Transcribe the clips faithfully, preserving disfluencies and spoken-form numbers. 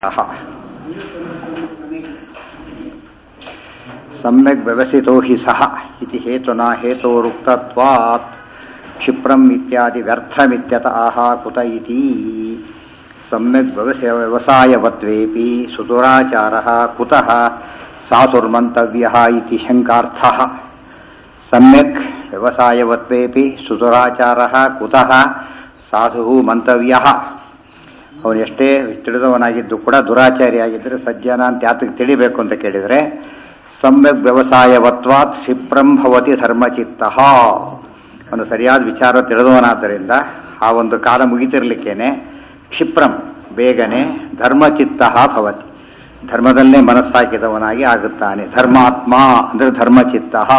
सम्यक् व्यवसितो हि सः इति हेतुना हेतोरुक्तत्वात् क्षिप्रम् इत्यादि व्यर्थमित्यतः कुत इति सम्यक् व्यवसायवत्वेपि सुदुराचारः कुतः साधुर्मन्तव्यः इति शङ्कार्थः। सम्यक् व्यवसायवत्वेपि सुदुराचारः कुतः ಸಾಧು ಮಂತವ್ಯಃ. ಅವನು ಎಷ್ಟೇ ತಿಳಿದವನಾಗಿದ್ದು ಕೂಡ ದುರಾಚಾರಿಯಾಗಿದ್ದರೆ ಸಜ್ಜನ ಅಂತ ಯಾತಕ್ಕೆ ತಿಳಿಬೇಕು ಅಂತ ಕೇಳಿದರೆ ಸಮ್ಯಕ್ ವ್ಯವಸಾಯವತ್ವಾತ್ ಕ್ಷಿಪ್ರಂ ಭವತಿ ಧರ್ಮಚಿತ್ತಃ. ಅವನು ಸರಿಯಾದ ವಿಚಾರ ತಿಳಿದವನಾದ್ದರಿಂದ ಆ ಒಂದು ಕಾಲ ಮುಗಿತಿರ್ಲಿಕ್ಕೇನೆ ಕ್ಷಿಪ್ರಂ ಬೇಗನೆ ಧರ್ಮಚಿತ್ತಃ ಭವತಿ, ಧರ್ಮದಲ್ಲೇ ಮನಸ್ಸಾಕಿದವನಾಗಿ ಆಗುತ್ತಾನೆ. ಧರ್ಮಾತ್ಮ ಅಂದರೆ ಧರ್ಮಚಿತ್ತಃ.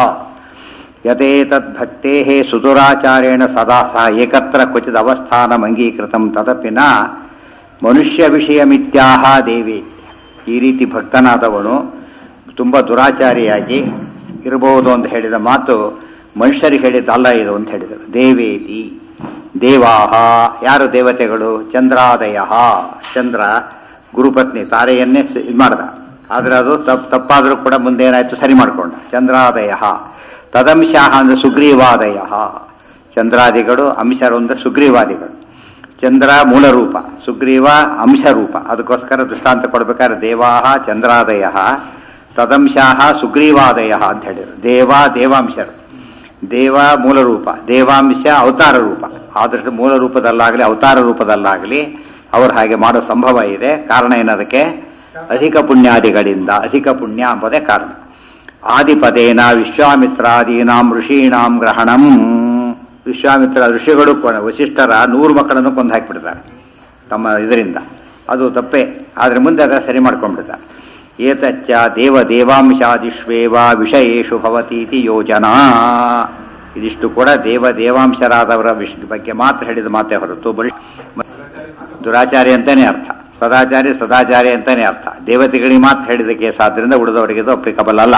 ಯತೇತದ್ಭಕ್ತೇ ಸುದುರಾಚಾರೇಣ ಸದಾ ಸಹ ಏಕತ್ರ ಕ್ವಚಿದ್ ಅವಸ್ಥಾನಂ ಅಂಗೀಕೃತಂ ತದಪಿ ನ ಮನುಷ್ಯ ವಿಷಯಮಿತ್ಯಾಹ ದೇವಿ. ಈ ರೀತಿ ಭಕ್ತನಾದವನು ತುಂಬ ದುರಾಚಾರಿಯಾಗಿ ಇರಬಹುದು ಅಂತ ಹೇಳಿದ ಮಾತು ಮನುಷ್ಯರಿಗೆ ಹೇಳಿದ್ದಲ್ಲ ಇದು ಅಂತ ಹೇಳಿದರು. ದೇವೇತಿ ದೇವಾಹ, ಯಾರು ದೇವತೆಗಳು? ಚಂದ್ರಾದಯ. ಚಂದ್ರ ಗುರುಪತ್ನಿ ತಾರೆಯನ್ನೇ ಇದು ಮಾಡ್ದ, ಆದರೆ ಅದು ತಪ್ಪು ತಪ್ಪಾದರೂ ಕೂಡ ಮುಂದೆ ಏನಾಯಿತು ಸರಿ ಮಾಡಿಕೊಂಡ. ಚಂದ್ರಾದಯ ತದಂಶಾಹ ಅಂದರೆ ಸುಗ್ರೀವಾದಯ. ಚಂದ್ರಾದಿಗಳು ಅಂಶರು ಅಂದರೆ ಸುಗ್ರೀವಾದಿಗಳು. ಚಂದ್ರ ಮೂಲ ರೂಪ, ಸುಗ್ರೀವ ಅಂಶ ರೂಪ. ಅದಕ್ಕೋಸ್ಕರ ದೃಷ್ಟಾಂತ ಕೊಡಬೇಕಾದ್ರೆ ದೇವಾಹ ಚಂದ್ರಾದಯ ತದಂಶಾಹ ಸುಗ್ರೀವಾದಯ ಅಂತ ಹೇಳಿದರು. ದೇವ ದೇವಾಂಶರು, ದೇವ ಮೂಲ ರೂಪ, ದೇವಾಂಶ ಅವತಾರ ರೂಪ. ಆದಷ್ಟು ಮೂಲ ರೂಪದಲ್ಲಾಗಲಿ ಅವತಾರ ರೂಪದಲ್ಲಾಗಲಿ ಅವರು ಹಾಗೆ ಮಾಡೋ ಸಂಭವ ಇದೆ. ಕಾರಣ ಏನದಕ್ಕೆ? ಅಧಿಕ ಪುಣ್ಯಾದಿಗಳಿಂದ. ಅಧಿಕ ಪುಣ್ಯ ಎಂಬುದೇ ಕಾರಣ. ಆದಿಪದೇನ ವಿಶ್ವಾಮಿತ್ರಾದೀನಾಂ ಋಷೀಣಾಂ ಗ್ರಹಣಂ. ವಿಶ್ವಾಮಿತ್ರ ಋಷಿಗಳು ವಸಿಷ್ಠರ ನೂರು ಮಕ್ಕಳನ್ನು ಕೊಂದು ಹಾಕಿಬಿಡ್ತಾರೆ ತಮ್ಮ ಇದರಿಂದ. ಅದು ತಪ್ಪೇ, ಆದರೆ ಮುಂದೆ ಅದನ್ನು ಸರಿ ಮಾಡ್ಕೊಂಡ್ಬಿಡ್ತಾರೆ. ಏತಚ್ಚ ದೇವ ದೇವಾಂಶಾದಿಷ್ವೇವ ವಿಷಯೇಷು ಭವತೀತಿ ಯೋಜನಾ. ಇದಿಷ್ಟು ಕೂಡ ದೇವ ದೇವಾಂಶರಾದವರ ವಿಷ ಬಗ್ಗೆ ಮಾತ್ರ ಹೇಳಿದ ಮಾತೇ ಹೊರತು ಬರೀ ದುರಾಚಾರಿ ಅಂತಾನೆ ಅರ್ಥ, ಸದಾಚಾರಿ ಸದಾಚಾರಿ ಅಂತಾನೆ ಅರ್ಥ. ದೇವತೆಗಳಿಗೆ ಮಾತ್ರ ಹೇಳಿದ ಕೇಸ್ ಆದ್ದರಿಂದ ಉಳಿದವರಿಗೆ ಇದು ಅಪ್ಲಿಕಬಲ್ ಅಲ್ಲ.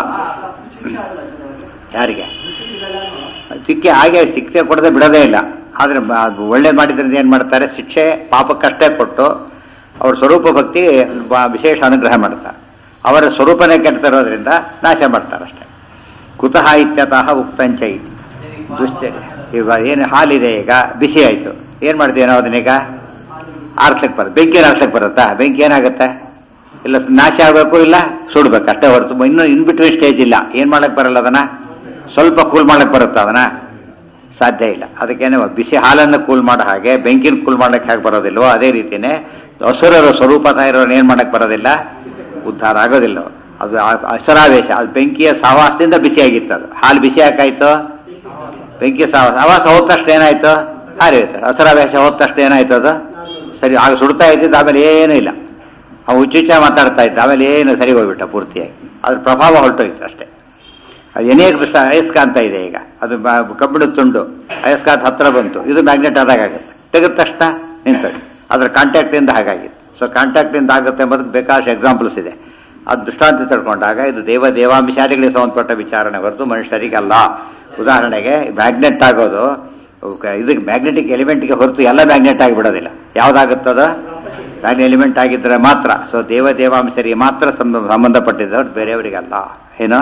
ಯಾರಿಗೆ ಸಿಕ್ಕಿ ಹಾಗೆ ಶಿಕ್ಷೆ ಕೊಡದೆ ಬಿಡೋದೇ ಇಲ್ಲ. ಆದರೆ ಒಳ್ಳೇದು ಮಾಡಿದ್ರಿಂದ ಏನು ಮಾಡ್ತಾರೆ? ಶಿಕ್ಷೆ ಪಾಪಕ್ಕಷ್ಟೇ ಕೊಟ್ಟು ಅವ್ರ ಸ್ವರೂಪ ಭಕ್ತಿ ವಿಶೇಷ ಅನುಗ್ರಹ ಮಾಡ್ತಾರೆ. ಅವರ ಸ್ವರೂಪನೇ ಕೆಡ್ತಿರೋದ್ರಿಂದ ನಾಶ ಮಾಡ್ತಾರೆ ಅಷ್ಟೇ. ಕುತಃ ಇತ್ಯತಃ ಉಕ್ತಂಚ ಇತಿ ದುಶ್ಚರ್ಯ. ಈಗ ಏನು ಹಾಲಿದೆ, ಈಗ ಬಿಸಿ ಆಯಿತು, ಏನು ಮಾಡ್ತೀವಿ ನಾವು ಅದನ್ನೀಗ? ಆರಿಸ್ಲಿಕ್ಕೆ ಬರುತ್ತೆ. ಬೆಂಕಿಯನ್ನು ಆರಿಸ್ಲಿಕ್ಕೆ ಬರುತ್ತಾ? ಬೆಂಕಿ ಏನಾಗುತ್ತೆ? ಇಲ್ಲ ನಾಶ ಆಗಬೇಕು, ಇಲ್ಲ ಸುಡ್ಬೇಕು ಅಷ್ಟೇ ಹೊರತು ಇನ್ನೂ ಇನ್ ಬಿಟ್ವೀನ್ ಸ್ಟೇಜ್ ಇಲ್ಲ. ಏನು ಮಾಡಕ್ಕೆ ಬರಲ್ಲ ಅದನ್ನು? ಸ್ವಲ್ಪ ಕೂಲ್ ಮಾಡಕ್ಕೆ ಬರುತ್ತಾ? ಅದನ್ನು ಸಾಧ್ಯ ಇಲ್ಲ. ಅದಕ್ಕೇನೆ ಬಿಸಿ ಹಾಲನ್ನು ಕೂಲ್ ಮಾಡೋ ಹಾಗೆ ಬೆಂಕಿನ ಕೂಲ್ ಮಾಡಕ್ಕೆ ಹೇಗೆ ಬರೋದಿಲ್ವೋ ಅದೇ ರೀತಿಯೇ ಹಸುರರು ಸ್ವರೂಪತ ಇರೋರು ಏನು ಮಾಡಕ್ಕೆ ಬರೋದಿಲ್ಲ, ಉದ್ಧಾರ ಆಗೋದಿಲ್ಲ. ಅದು ಹಸರಾವೇಶ, ಅದು ಬೆಂಕಿಯ ಸಹವಾಸದಿಂದ ಬಿಸಿಯಾಗಿತ್ತು. ಅದು ಹಾಲು ಬಿಸಿ ಯಾಕಾಯ್ತು? ಬೆಂಕಿ ಸಹ ಸಹವಾಸ ಹೋದ ತಕ್ಷಣ ಏನಾಯ್ತು? ಹಾರಿರ್ತಾರೆ. ಹಸರಾವೇಶ ಹೋದ ತಕ್ಷಣ ಏನಾಯ್ತು? ಅದು ಸರಿ ಆಗ ಸುಡ್ತಾ ಇದ್ದಿದ್ದು, ಆಮೇಲೆ ಏನೂ ಇಲ್ಲ. ಅವು ಹುಚ್ಚುಚ್ಚ ಮಾತಾಡ್ತಾ ಇದ್ದ, ಆಮೇಲೆ ಏನು ಸರಿ ಹೋಗ್ಬಿಟ್ಟ ಪೂರ್ತಿಯಾಗಿ. ಅದ್ರ ಪ್ರಭಾವ ಹೊರಟೋಯ್ತು ಅಷ್ಟೇ. ಅದು ಏನೇ ದೃಷ್ಟ ಅಯಸ್ಕಾಂತ ಇದೆ ಈಗ, ಅದು ಕಬ್ಬಿಣದ ತುಂಡು ಅಯಸ್ಕಾಂತ ಹತ್ರ ಬಂತು, ಇದು ಮ್ಯಾಗ್ನೆಟ್ ಆದಾಗುತ್ತೆ. ತೆಗೆದ ತಕ್ಷಣ ನಿಂತೋಗಿ ಅದರ ಕಾಂಟ್ಯಾಕ್ಟಿಂದ ಹಾಗಾಗಿತ್ತು. ಸೊ ಕಾಂಟ್ಯಾಕ್ಟಿಂದ ಆಗುತ್ತೆ ಎಂಬುದಕ್ಕೆ ಬೇಕಾದಷ್ಟು ಎಕ್ಸಾಂಪಲ್ಸ್ ಇದೆ. ಅದು ದೃಷ್ಟಾಂತ ತಿಳ್ಕೊಂಡಾಗ ಇದು ದೇವ ದೇವಾಂಶಾದಿಗಳಿಗೆ ಸಂಬಂಧಪಟ್ಟ ವಿಚಾರಣೆ ಹೊರತು ಮನುಷ್ಯರಿಗಲ್ಲ. ಉದಾಹರಣೆಗೆ ಮ್ಯಾಗ್ನೆಟ್ ಆಗೋದು ಇದಕ್ಕೆ ಮ್ಯಾಗ್ನೆಟಿಕ್ ಎಲಿಮೆಂಟ್ಗೆ ಹೊರತು ಎಲ್ಲ ಮ್ಯಾಗ್ನೆಟ್ ಆಗಿಬಿಡೋದಿಲ್ಲ. ಯಾವುದಾಗುತ್ತದ? ಮ್ಯಾಗ್ನೆಟ್ ಎಲಿಮೆಂಟ್ ಆಗಿದ್ದರೆ ಮಾತ್ರ. ಸೊ ದೇವ ದೇವಾಂಶರಿಗೆ ಮಾತ್ರ ಸಂಬಂಧಪಟ್ಟಿದ್ದವ್ರು, ಬೇರೆಯವರಿಗಲ್ಲ. ಏನೋ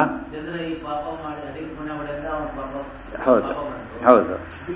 ಹೌದು ಹೌದು.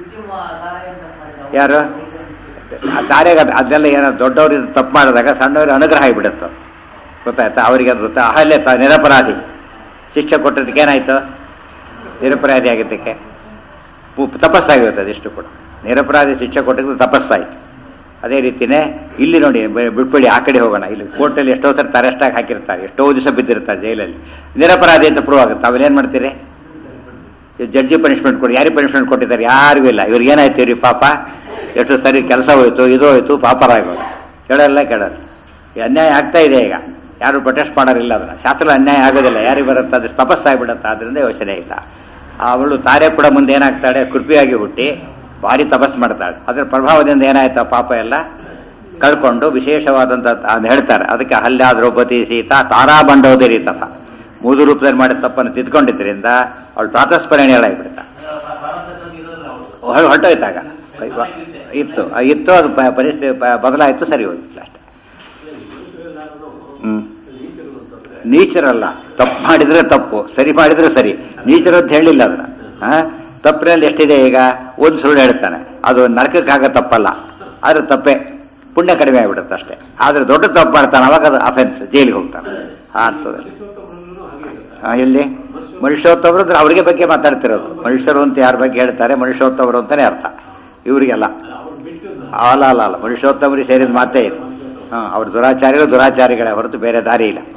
ಯಾರು ದಾರ್ಯಾಗ ಅದೆಲ್ಲ ಏನೋ ದೊಡ್ಡವ್ರು ತಪ್ಪು ಮಾಡಿದಾಗ ಸಣ್ಣವ್ರಿಗೆ ಅನುಗ್ರಹ ಆಗಿಬಿಡುತ್ತೆ. ಗೊತ್ತಾಯ್ತಾ? ಅವರಿಗೆ ಅದು ಅಹಲ್ಯ ತ ನಿರಪರಾಧಿ ಶಿಕ್ಷೆ ಕೊಟ್ಟಿದ್ದಕ್ಕೆ ಏನಾಯ್ತು? ನಿರಪರಾಧಿ ಆಗಿದ್ದಕ್ಕೆ ತಪಸ್ಸಾಗಿರುತ್ತೆ. ಅದಿಷ್ಟು ಕೂಡ ನಿರಪರಾಧಿ ಶಿಕ್ಷೆ ಕೊಟ್ಟಿದ್ದು ತಪಸ್ಸಾಯಿತು. ಅದೇ ರೀತಿಯೇ ಇಲ್ಲಿ ನೋಡಿ, ಬಿಟ್ಬಿಡಿ ಆ ಕಡೆ ಹೋಗೋಣ. ಇಲ್ಲಿ ಕೋರ್ಟಲ್ಲಿ ಎಷ್ಟೋ ಸರಿ ಅರೆಸ್ಟಾಗಿ ಹಾಕಿರ್ತಾರೆ, ಎಷ್ಟೋ ದಿವಸ ಬಿದ್ದಿರ್ತಾರೆ ಜೈಲಲ್ಲಿ. ನಿರಪರಾಧಿ ಅಂತ ಪ್ರೂವ್ ಆಗುತ್ತೆ. ಅವೇನೇನು ಮಾಡ್ತೀರಿ? ಜಡ್ಜಿ ಪನಿಷ್ಮೆಂಟ್ ಕೊಡಿ. ಯಾರಿಗೆ ಪನಿಷ್ಮೆಂಟ್ ಕೊಟ್ಟಿದ್ದಾರೆ? ಯಾರಿಗೂ ಇಲ್ಲ. ಇವ್ರಿಗೆ ಏನಾಯ್ತು ರೀ ಪಾಪ, ಎಷ್ಟು ಸರಿ ಕೆಲಸ ಹೋಯ್ತು, ಇದು ಹೋಯ್ತು, ಪಾಪರಾಗೋದು. ಕೇಳಲ್ಲ ಕೇಳಲ್ಲ. ಅನ್ಯಾಯ ಆಗ್ತಾ ಇದೆ. ಈಗ ಯಾರು ಪ್ರೊಟೆಸ್ಟ್ ಮಾಡೋರಿಲ್ಲ. ಅದನ್ನು ಶಾಸ್ತ್ರ ಅನ್ಯಾಯ ಆಗೋದಿಲ್ಲ. ಯಾರಿಗೆ ಬರುತ್ತೆ? ಅದು ತಪಸ್ಸಾಗಿಬಿಡುತ್ತೆ. ಆದ್ದರಿಂದ ಯೋಚನೆ ಇಲ್ಲ. ಅವಳು ತಾರೆ ಕೂಡ ಮುಂದೆ ಏನಾಗ್ತಾಳೆ? ಕೃಪಿಯಾಗಿ ಹುಟ್ಟಿ ಭಾರಿ ತಪಸ್ಸು ಮಾಡ್ತಾಳೆ. ಅದರ ಪ್ರಭಾವದಿಂದ ಏನಾಯ್ತಾ? ಪಾಪ ಎಲ್ಲ ಕಳ್ಕೊಂಡು ವಿಶೇಷವಾದಂಥ ಹೇಳ್ತಾರೆ. ಅದಕ್ಕೆ ಅಹಲ್ಯ ದ್ರೌಪದಿ ಸೀತಾ ತಾರಾ ಬಂಡೋದರಿ ತಥ ಮೂದು ರೂಪದಲ್ಲಿ ಮಾಡಿದ ತಪ್ಪನ್ನು ತಿದ್ಕೊಂಡಿದ್ದರಿಂದ ಅವಳು ಪ್ರಾತಸ್ಮರಣೆಗಳಾಗಿಬಿಡ್ತಾಳೆ. ಹೊರಟೋಯ್ತಾಗ ಇತ್ತು ಇತ್ತು ಅದು ಪರಿಸ್ಥಿತಿ ಬದಲಾಯಿತು, ಸರಿ ಹೋಗಿತ್ತು ಅಷ್ಟೇ. ಹ್ಮ್ ನೀಚರ್ ಅಲ್ಲ, ತಪ್ಪು ಮಾಡಿದ್ರೆ ತಪ್ಪು, ಸರಿ ಮಾಡಿದ್ರೆ ಸರಿ. ನೀಚರ್ ಅಂತ ಹೇಳಿಲ್ಲ ಅದನ್ನ. ಹಾ ತಪ್ಪಿನಲ್ಲಿ ಎಷ್ಟಿದೆ ಈಗ? ಒಂದು ಸುಳ್ಳು ಹೇಳ್ತಾನೆ, ಅದು ನರಕಕ್ಕಾಗ ತಪ್ಪಲ್ಲ, ಆದ್ರೆ ತಪ್ಪೇ, ಪುಣ್ಯ ಕಡಿಮೆ ಆಗ್ಬಿಡುತ್ತೆ ಅಷ್ಟೇ. ಆದ್ರೆ ದೊಡ್ಡ ತಪ್ಪು ಮಾಡ್ತಾನೆ, ಅವಾಗ ಅದು ಅಫೆನ್ಸ್, ಜೈಲಿಗೆ ಹೋಗ್ತಾನೆ ಆ ಅರ್ಥದಲ್ಲಿ. ಎಲ್ಲಿ ಮನುಷ್ಯೋತ್ತವರು ಅಂದ್ರೆ ಅವ್ರಿಗೆ ಬಗ್ಗೆ ಮಾತಾಡ್ತಿರೋದು. ಮನುಷ್ಯರು ಅಂತ ಯಾರ ಬಗ್ಗೆ ಹೇಳ್ತಾರೆ? ಮನುಷ್ಯೋತ್ತವರು ಅಂತಾನೆ ಅರ್ಥ. ಇವರಿಗೆಲ್ಲ ಅಲ್ಲ ಅಲ್ಲ ಅಲ್ಲ ಮನುಷ್ಯೋತ್ತಮರಿಗೆ ಸೇರಿದ ಮಾತೇ ಇದೆ. ಹಾಂ, ಅವ್ರ ದುರಾಚಾರಿಗಳು ದುರಾಚಾರಿಗಳೇ ಹೊರತು ಬೇರೆ ದಾರಿ ಇಲ್ಲ.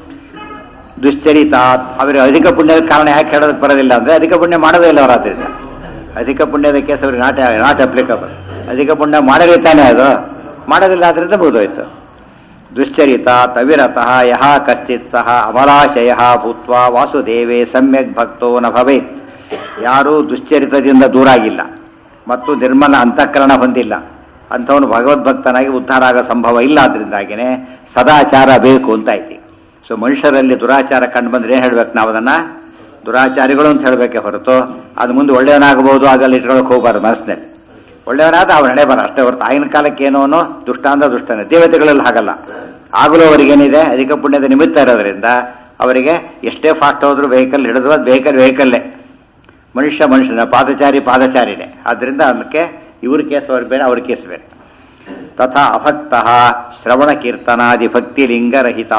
ದುಶ್ಚರಿತ ಅವರಿಗೆ ಅಧಿಕ ಪುಣ್ಯದ ಕಾರಣ ಯಾಕೆ ಹೇಳೋದಕ್ಕೆ ಬರೋದಿಲ್ಲ ಅಂದರೆ ಅಧಿಕ ಪುಣ್ಯ ಮಾಡೋದೇ ಇಲ್ಲ ಅವರ. ಆದ್ದರಿಂದ ಅಧಿಕ ಪುಣ್ಯದ ಕೇಸ್ ಅವ್ರಿಗೆ ನಾಟ್ ನಾಟ್ ಅಪ್ಲಿಕಬಲ್. ಅಧಿಕ ಪುಣ್ಯ ಮಾಡಲೇ ತಾನೇ, ಅದು ಮಾಡೋದಿಲ್ಲ, ಆದ್ದರಿಂದ ಮುಗಿದೋಯ್ತು. ದುಶ್ಚರಿತ ತವಿರತಃ ಯಹ ಕಶ್ಚಿತ್ ಸಹ ಅಮಲಾಶಯ ಭೂತ್ವ ವಾಸುದೇವೇ ಸಮ್ಯಕ್ ಭಕ್ತೋ ನ ಭವೇತ್. ಯಾರೂ ದುಶ್ಚರಿತದಿಂದ ದೂರಾಗಿಲ್ಲ ಮತ್ತು ನಿರ್ಮಲ ಅಂತಃಕರಣ ಹೊಂದಿಲ್ಲ ಅಂಥವನು ಭಗವದ್ಭಕ್ತನಾಗಿ ಉದ್ಧಾರ ಆಗೋ ಸಂಭವ ಇಲ್ಲ. ಅದರಿಂದಾಗಿಯೇ ಸದಾಚಾರ ಬೇಕು ಅಂತ ಐತಿ. ಸೊ ಮನುಷ್ಯರಲ್ಲಿ ದುರಾಚಾರ ಕಂಡು ಬಂದ್ರೆ ಏನು ಹೇಳ್ಬೇಕು ನಾವು? ಅದನ್ನು ದುರಾಚಾರಿಗಳು ಅಂತ ಹೇಳಬೇಕೆ ಹೊರತು ಅದು ಮುಂದೆ ಒಳ್ಳೆಯವನಾಗಬಹುದು ಆಗಲ್ಲ ಇಟ್ಕೊಳ್ಳೋಕೆ ಹೋಗಬಾರ್ದು ಮನಸ್ಸಿನಲ್ಲಿ. ಒಳ್ಳೆಯವನಾದ ಅವನ ನಡೆ ಬರ ಅಷ್ಟೇ ಹೊರತು ಆಗಿನ ಕಾಲಕ್ಕೆ ಏನೋನು ದುಷ್ಟ ಅಂದ ದುಷ್ಟನೇ. ದೇವತೆಗಳಲ್ಲಿ ಹಾಗಲ್ಲ. ಆಗಲೂ ಅವರಿಗೇನಿದೆ? ಅಧಿಕ ಪುಣ್ಯದ ನಿಮಿತ್ತ ಇರೋದ್ರಿಂದ ಅವರಿಗೆ ಎಷ್ಟೇ ಫಾಸ್ಟ್ ಹೋದ್ರು ವೆಹಿಕಲ್ ಹಿಡಿದು ಅದು ವೆಹಿಕಲ್ ವೆಹಿಕಲ್ಲೇ. ಮನುಷ್ಯ ಮನುಷ್ಯನ, ಪಾದಚಾರಿ ಪಾದಚಾರಿನೇ. ಆದ್ದರಿಂದ ಅದಕ್ಕೆ ಇವ್ರ ಕೇಸ್ ಅವ್ರಿಗೆ ಬೇರೆ, ಅವ್ರ ಕೇಸ್ ಬೇರೆ. ತಥಾ ಅಭಕ್ತ ಶ್ರವಣ ಕೀರ್ತನಾದಿ ಭಕ್ತಿ ಲಿಂಗರಹಿತ.